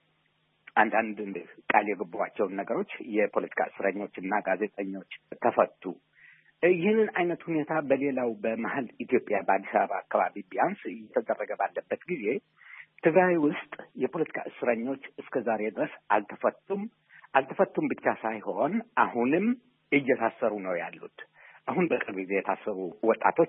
አንዳንድ ቃል የገቧቸውን ነገሮች የፖለቲካ እስረኞችና ጋዜጠኞች ተፈቱ። ይህንን አይነት ሁኔታ በሌላው በመሀል ኢትዮጵያ በአዲስ አበባ አካባቢ ቢያንስ እየተደረገ ባለበት ጊዜ ትግራይ ውስጥ የፖለቲካ እስረኞች እስከ ዛሬ ድረስ አልተፈቱም ብቻ ሳይሆን አሁንም እየታሰሩ ነው ያሉት። አሁን በቅርብ ጊዜ የታሰሩ ወጣቶች አሉ።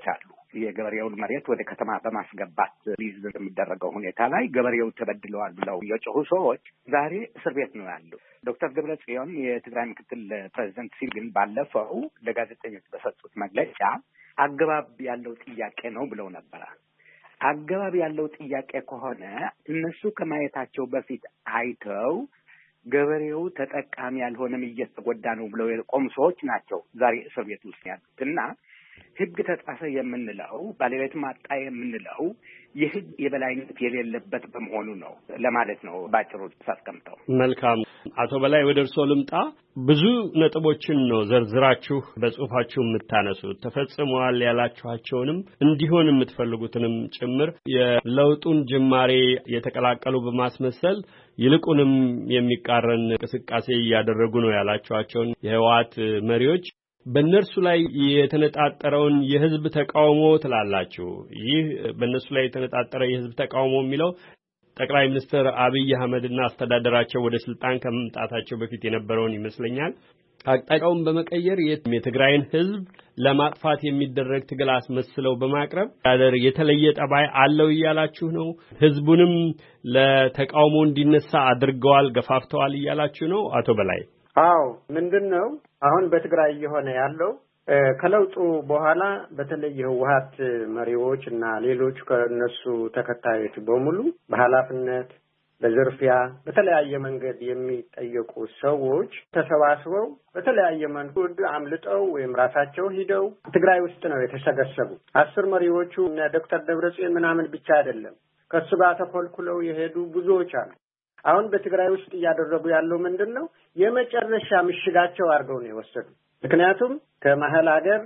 የገበሬውን መሬት ወደ ከተማ በማስገባት ሊዝ የሚደረገው ሁኔታ ላይ ገበሬው ተበድለዋል ብለው የጮሁ ሰዎች ዛሬ እስር ቤት ነው ያሉት። ዶክተር ደብረጽዮን የትግራይ ምክትል ፕሬዚደንት ሲል ግን ባለፈው ለጋዜጠኞች በሰጡት መግለጫ አገባብ ያለው ጥያቄ ነው ብለው ነበር። አገባብ ያለው ጥያቄ ከሆነ እነሱ ከማየታቸው በፊት አይተው ገበሬው ተጠቃሚ ያልሆነም እየተጎዳ ነው ብለው የቆሙ ሰዎች ናቸው ዛሬ እስር ቤት ውስጥ ያሉትና ሕግ ተጣሰ የምንለው ባለቤት ማጣ የምንለው የሕግ የበላይነት የሌለበት በመሆኑ ነው ለማለት ነው ባጭሩ ሳስቀምጠው። መልካም አቶ በላይ ወደ እርሶ ልምጣ። ብዙ ነጥቦችን ነው ዘርዝራችሁ በጽሁፋችሁ የምታነሱት ተፈጽመዋል ያላችኋቸውንም እንዲሆን የምትፈልጉትንም ጭምር የለውጡን ጅማሬ የተቀላቀሉ በማስመሰል ይልቁንም የሚቃረን እንቅስቃሴ እያደረጉ ነው ያላችኋቸውን የህወሓት መሪዎች በእነርሱ ላይ የተነጣጠረውን የህዝብ ተቃውሞ ትላላችሁ። ይህ በእነሱ ላይ የተነጣጠረ የህዝብ ተቃውሞ የሚለው ጠቅላይ ሚኒስትር አብይ አህመድና አስተዳደራቸው ወደ ስልጣን ከመምጣታቸው በፊት የነበረውን ይመስለኛል። አቅጣጫውን በመቀየር የትግራይን ህዝብ ለማጥፋት የሚደረግ ትግል አስመስለው በማቅረብ የተለየ ጠባይ አለው እያላችሁ ነው። ህዝቡንም ለተቃውሞ እንዲነሳ አድርገዋል፣ ገፋፍተዋል እያላችሁ ነው አቶ በላይ? አዎ ምንድነው አሁን በትግራይ እየሆነ ያለው ከለውጡ በኋላ በተለይ የህወሓት መሪዎች እና ሌሎች ከነሱ ተከታዮች በሙሉ በኃላፊነት በዝርፊያ በተለያየ መንገድ የሚጠየቁ ሰዎች ተሰባስበው በተለያየ መንገድ አምልጠው ወይም ራሳቸው ሂደው ትግራይ ውስጥ ነው የተሰገሰቡ። 10 መሪዎቹ እና ዶክተር ደብረጽዮን ምናምን ብቻ አይደለም ከሱ ጋር ተኮልኩለው የሄዱ ብዙዎች አሉ። አሁን በትግራይ ውስጥ እያደረጉ ያለው ምንድነው የመጨረሻ ምሽጋቸው አድርገው ነው የወሰዱ። ምክንያቱም ከመሀል ሀገር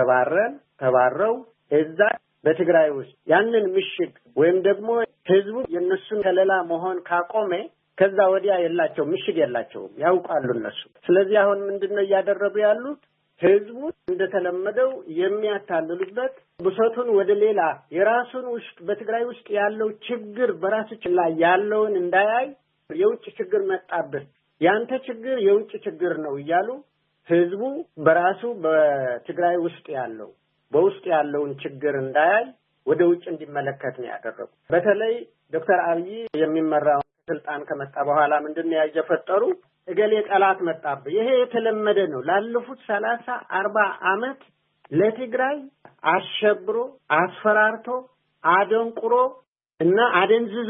ተባረው እዛ በትግራይ ውስጥ ያንን ምሽግ ወይም ደግሞ ህዝቡ የነሱን ከለላ መሆን ካቆመ ከዛ ወዲያ የላቸው ምሽግ የላቸውም ያውቃሉ እነሱ። ስለዚህ አሁን ምንድነው እያደረጉ ያሉት ህዝቡ እንደተለመደው የሚያታልሉበት ብሶቱን ወደ ሌላ የራሱን ውስጥ በትግራይ ውስጥ ያለው ችግር በራሱ ላይ ያለውን እንዳያይ የውጭ ችግር መጣበት ያንተ ችግር የውጭ ችግር ነው እያሉ ህዝቡ በራሱ በትግራይ ውስጥ ያለው በውስጥ ያለውን ችግር እንዳያይ ወደ ውጭ እንዲመለከት ነው ያደረጉ። በተለይ ዶክተር አብይ የሚመራው ስልጣን ከመጣ በኋላ ምንድነው ያጀፈጠሩ እገሌ ጠላት መጣበት። ይሄ የተለመደ ነው። ላለፉት 30-40 ዓመት ለትግራይ አሸብሮ አስፈራርቶ አደንቁሮ እና አደንዝዞ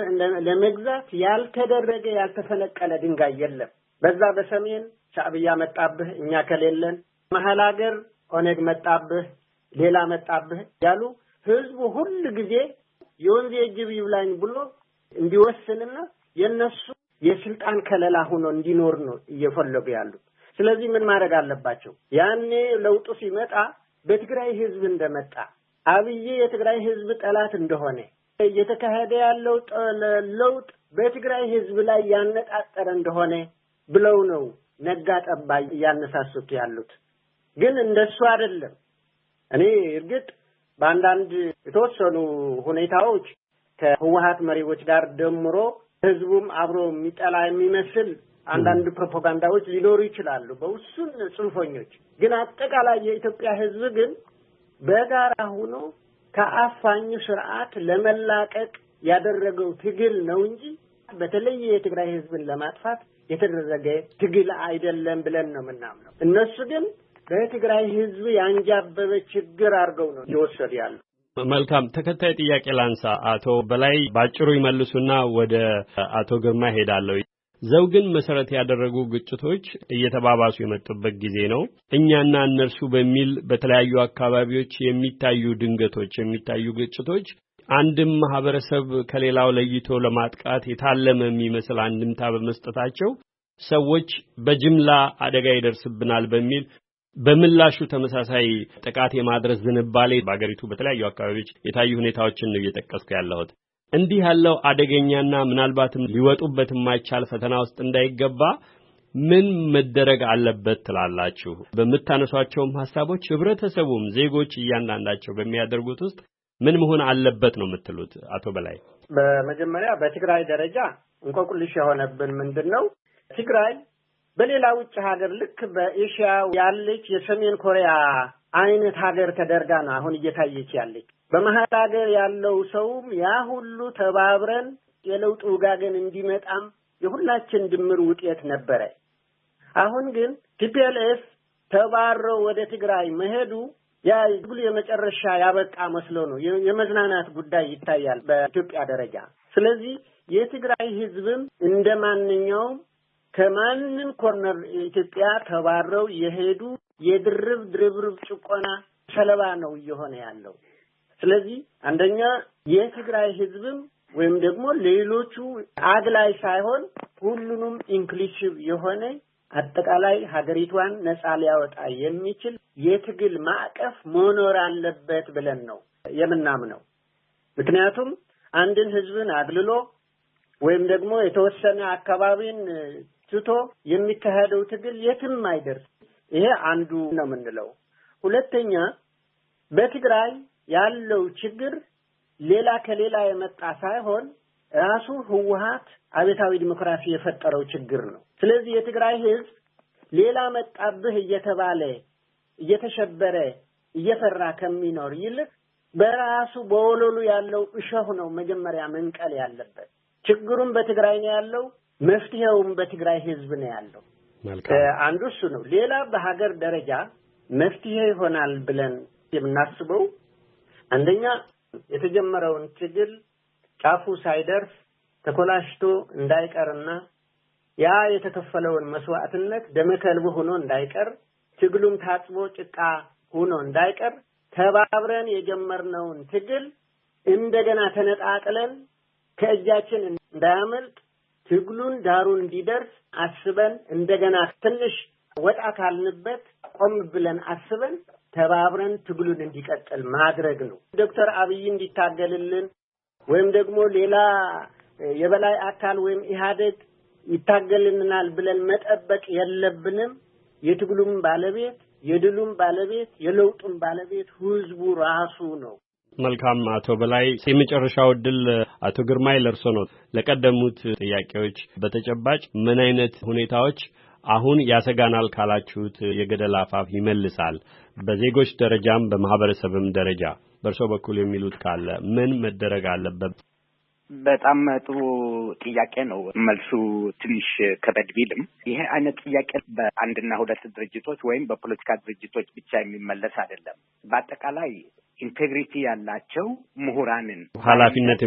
ለመግዛት ያልተደረገ ያልተፈነቀለ ድንጋይ የለም። በዛ በሰሜን ሻዕብያ መጣብህ እኛ ከሌለን፣ መሀል ሀገር ኦነግ መጣብህ ሌላ መጣብህ ያሉ ህዝቡ ሁሉ ጊዜ የወንዝ የጅብ ይብላኝ ብሎ እንዲወስንና የነሱ የስልጣን ከለላ ሆኖ እንዲኖር ነው እየፈለጉ ያሉት። ስለዚህ ምን ማድረግ አለባቸው? ያኔ ለውጡ ሲመጣ በትግራይ ህዝብ እንደመጣ አብይ የትግራይ ህዝብ ጠላት እንደሆነ እየተካሄደ ያለው ለውጥ በትግራይ ህዝብ ላይ ያነጣጠረ እንደሆነ ብለው ነው ነጋ ጠባ ያነሳሱት ያሉት። ግን እንደሱ አይደለም። እኔ እርግጥ በአንዳንድ የተወሰኑ ሁኔታዎች ከህወሓት መሪዎች ጋር ደምሮ ህዝቡም አብሮ የሚጠላ የሚመስል አንዳንድ ፕሮፓጋንዳዎች ሊኖሩ ይችላሉ በውሱን ጽንፈኞች። ግን አጠቃላይ የኢትዮጵያ ህዝብ ግን በጋራ ሆኖ ከአፋኝ ስርዓት ለመላቀቅ ያደረገው ትግል ነው እንጂ በተለይ የትግራይ ህዝብን ለማጥፋት የተደረገ ትግል አይደለም ብለን ነው የምናምነው። እነሱ ግን በትግራይ ህዝብ ያንጃበበ ችግር አድርገው ነው እየወሰዱ ያሉት። መልካም ተከታይ ጥያቄ ላንሳ። አቶ በላይ ባጭሩ ይመልሱና ወደ አቶ ግርማ ሄዳለሁ። ዘውግን መሰረት ያደረጉ ግጭቶች እየተባባሱ የመጡበት ጊዜ ነው። እኛና እነርሱ በሚል በተለያዩ አካባቢዎች የሚታዩ ድንገቶች የሚታዩ ግጭቶች አንድም ማህበረሰብ ከሌላው ለይቶ ለማጥቃት የታለመ የሚመስል አንድምታ በመስጠታቸው ሰዎች በጅምላ አደጋ ይደርስብናል በሚል በምላሹ ተመሳሳይ ጥቃት የማድረስ ዝንባሌ በአገሪቱ በተለያዩ አካባቢዎች የታዩ ሁኔታዎችን ነው እየጠቀስኩ ያለሁት። እንዲህ ያለው አደገኛና ምናልባትም ሊወጡበት የማይቻል ፈተና ውስጥ እንዳይገባ ምን መደረግ አለበት ትላላችሁ? በመታነሷቸውም ሐሳቦች ህብረተሰቡም ዜጎች እያንዳንዳቸው በሚያደርጉት ውስጥ ምን መሆን አለበት ነው የምትሉት አቶ በላይ? በመጀመሪያ በትግራይ ደረጃ እንቆቅልሽ የሆነብን ምንድነው? ትግራይ በሌላ ውጭ ሀገር ልክ በኤሽያ ያለች የሰሜን ኮሪያ አይነት ሀገር ተደርጋ ነው አሁን እየታየች ያለች። በመሀል ሀገር ያለው ሰውም ያ ሁሉ ተባብረን የለውጥ ውጋገን እንዲመጣም የሁላችን ድምር ውጤት ነበረ። አሁን ግን ቲፒኤልኤፍ ተባረው ወደ ትግራይ መሄዱ ያ ሁሉ የመጨረሻ ያበቃ መስሎ ነው የመዝናናት ጉዳይ ይታያል በኢትዮጵያ ደረጃ። ስለዚህ የትግራይ ህዝብም እንደማንኛውም ከማንም ኮርነር ኢትዮጵያ ተባረው የሄዱ የድርብ ጭቆና ሰለባ ነው እየሆነ ያለው። ስለዚህ አንደኛ የትግራይ ህዝብም ወይም ደግሞ ሌሎቹ አግላይ ሳይሆን ሁሉንም ኢንክሉሲቭ የሆነ አጠቃላይ ሀገሪቷን ነጻ ሊያወጣ የሚችል የትግል ማዕቀፍ መኖር አለበት ብለን ነው የምናምነው። ምክንያቱም አንድን ህዝብን አግልሎ ወይም ደግሞ የተወሰነ አካባቢን ትቶ የሚካሄደው ትግል የትም አይደርስ። ይሄ አንዱ ነው የምንለው። ሁለተኛ በትግራይ ያለው ችግር ሌላ ከሌላ የመጣ ሳይሆን ራሱ ህወሓት አብዮታዊ ዲሞክራሲ የፈጠረው ችግር ነው። ስለዚህ የትግራይ ህዝብ ሌላ መጣብህ እየተባለ እየተሸበረ እየፈራ ከሚኖር ይልቅ በራሱ በወለሉ ያለው እሾህ ነው መጀመሪያ መንቀል ያለበት። ችግሩም በትግራይ ነው ያለው፣ መፍትሄውም በትግራይ ህዝብ ነው ያለው። አንዱ እሱ ነው። ሌላ በሀገር ደረጃ መፍትሄ ይሆናል ብለን የምናስበው አንደኛ የተጀመረውን ትግል ጫፉ ሳይደርስ ተኮላሽቶ እንዳይቀርና ያ የተከፈለውን መስዋዕትነት ደመከልብ ሆኖ እንዳይቀር ትግሉም ታጥቦ ጭቃ ሆኖ እንዳይቀር ተባብረን የጀመርነውን ትግል እንደገና ተነጣጥለን ከእጃችን እንዳያመልጥ ትግሉን ዳሩን እንዲደርስ አስበን እንደገና ትንሽ ወጣ ካልንበት ቆም ብለን አስበን ተባብረን ትግሉን እንዲቀጥል ማድረግ ነው። ዶክተር አብይ እንዲታገልልን ወይም ደግሞ ሌላ የበላይ አካል ወይም ኢህአዴግ ይታገልልናል ብለን መጠበቅ የለብንም። የትግሉም ባለቤት የድሉም ባለቤት የለውጡም ባለቤት ህዝቡ ራሱ ነው። መልካም አቶ በላይ የመጨረሻው ድል አቶ ግርማይ ለርሶ ነው። ለቀደሙት ጥያቄዎች በተጨባጭ ምን አይነት ሁኔታዎች አሁን ያሰጋናል ካላችሁት የገደል አፋፍ ይመልሳል? በዜጎች ደረጃም በማህበረሰብም ደረጃ በእርሶ በኩል የሚሉት ካለ ምን መደረግ አለበት? በጣም ጥሩ ጥያቄ ነው። መልሱ ትንሽ ከበድ ቢልም ይሄ አይነት ጥያቄ በአንድና ሁለት ድርጅቶች ወይም በፖለቲካ ድርጅቶች ብቻ የሚመለስ አይደለም። በአጠቃላይ ኢንቴግሪቲ ያላቸው ምሁራንን ኃላፊነት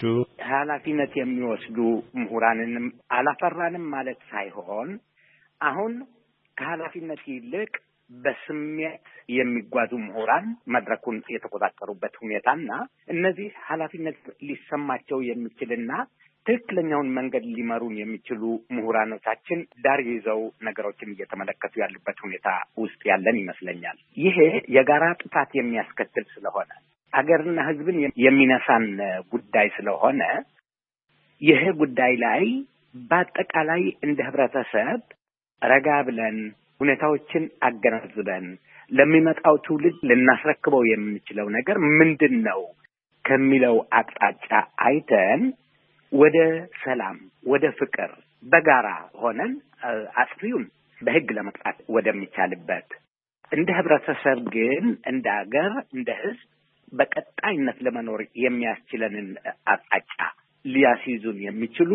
የሚወስዱ ምሁራንንም አላፈራንም ማለት ሳይሆን አሁን ከኃላፊነት ይልቅ በስሜት የሚጓዙ ምሁራን መድረኩን የተቆጣጠሩበት ሁኔታና እነዚህ ኃላፊነት ሊሰማቸው የሚችልና ትክክለኛውን መንገድ ሊመሩን የሚችሉ ምሁራኖቻችን ዳር ይዘው ነገሮችን እየተመለከቱ ያሉበት ሁኔታ ውስጥ ያለን ይመስለኛል። ይሄ የጋራ ጥፋት የሚያስከትል ስለሆነ አገርና ሕዝብን የሚነሳን ጉዳይ ስለሆነ ይሄ ጉዳይ ላይ በአጠቃላይ እንደ ህብረተሰብ ረጋ ብለን ሁኔታዎችን አገናዝበን ለሚመጣው ትውልድ ልናስረክበው የምንችለው ነገር ምንድነው ከሚለው አቅጣጫ አይተን ወደ ሰላም፣ ወደ ፍቅር በጋራ ሆነን አጥፊውን በህግ ለመቅጣት ወደሚቻልበት እንደ ህብረተሰብ ግን እንደ አገር እንደ ህዝብ በቀጣይነት ለመኖር የሚያስችለንን አቅጣጫ ሊያስይዙን የሚችሉ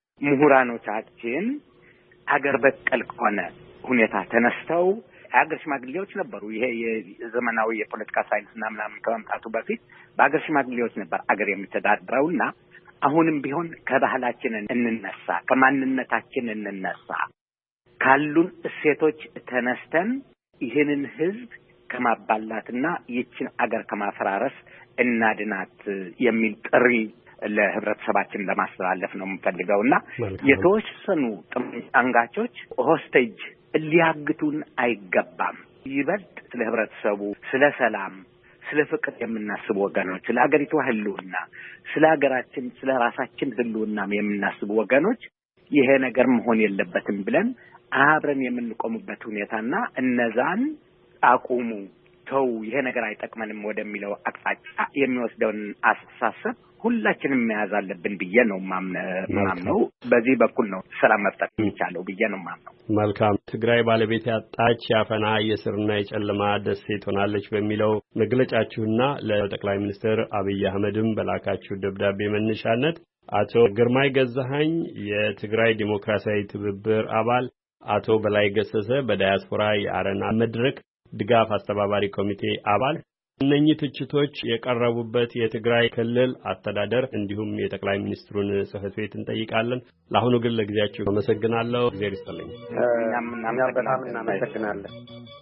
ምሁራኖቻችን አገር በቀል ከሆነ ሁኔታ ተነስተው አገር ሽማግሌዎች ነበሩ። ይሄ የዘመናዊ የፖለቲካ ሳይንስና ምናምን ከመምጣቱ በፊት በአገር ሽማግሌዎች ነበር አገር የሚተዳደረውና አሁንም ቢሆን ከባህላችን እንነሳ፣ ከማንነታችን እንነሳ፣ ካሉን እሴቶች ተነስተን ይህንን ህዝብ ከማባላትና ይችን አገር ከማፈራረስ እናድናት የሚል ጥሪ ለህብረተሰባችን ለማስተላለፍ ነው የምፈልገውና የተወሰኑ አንጋቾች ሆስቴጅ ሊያግቱን አይገባም። ይበልጥ ስለ ህብረተሰቡ፣ ስለ ሰላም፣ ስለ ፍቅር የምናስብ ወገኖች፣ ስለ አገሪቷ ህልውና፣ ስለ ሀገራችን፣ ስለ ራሳችን ህልውና የምናስብ ወገኖች ይሄ ነገር መሆን የለበትም ብለን አብረን የምንቆምበት ሁኔታና እነዛን አቁሙ፣ ተው፣ ይሄ ነገር አይጠቅመንም ወደሚለው አቅጣጫ የሚወስደውን አስተሳሰብ ሁላችንም መያዝ አለብን ብዬ ነው ማምነው። በዚህ በኩል ነው ሰላም መፍጠር የሚቻለው ብዬ ነው ማምነው። መልካም ትግራይ ባለቤት ያጣች ያፈና የስርና የጨለማ ደሴት ሆናለች በሚለው መግለጫችሁና ለጠቅላይ ሚኒስትር አብይ አህመድም በላካችሁ ደብዳቤ መነሻነት አቶ ግርማይ ገዛኸኝ የትግራይ ዲሞክራሲያዊ ትብብር አባል፣ አቶ በላይ ገሰሰ በዳያስፖራ የአረና መድረክ ድጋፍ አስተባባሪ ኮሚቴ አባል እነኚህ ትችቶች የቀረቡበት የትግራይ ክልል አስተዳደር እንዲሁም የጠቅላይ ሚኒስትሩን ጽሕፈት ቤት እንጠይቃለን። ለአሁኑ ግን ለጊዜያችሁ አመሰግናለሁ። እግዚአብሔር ይስጥልኝ። በጣም እናመሰግናለን።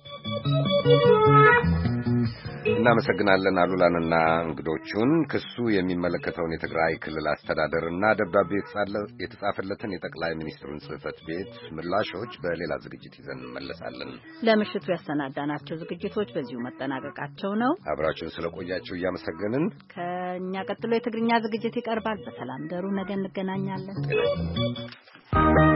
እናመሰግናለን አሉላንና እንግዶቹን። ክሱ የሚመለከተውን የትግራይ ክልል አስተዳደርና ደብዳቤ የተጻፈለትን የጠቅላይ ሚኒስትሩን ጽሕፈት ቤት ምላሾች በሌላ ዝግጅት ይዘን እንመለሳለን። ለምሽቱ ያሰናዳናቸው ዝግጅቶች በዚሁ መጠናቀቃቸው ነው። አብራችሁን ስለቆያችሁ እያመሰገንን ከእኛ ቀጥሎ የትግርኛ ዝግጅት ይቀርባል። በሰላም ደሩ። ነገ እንገናኛለን።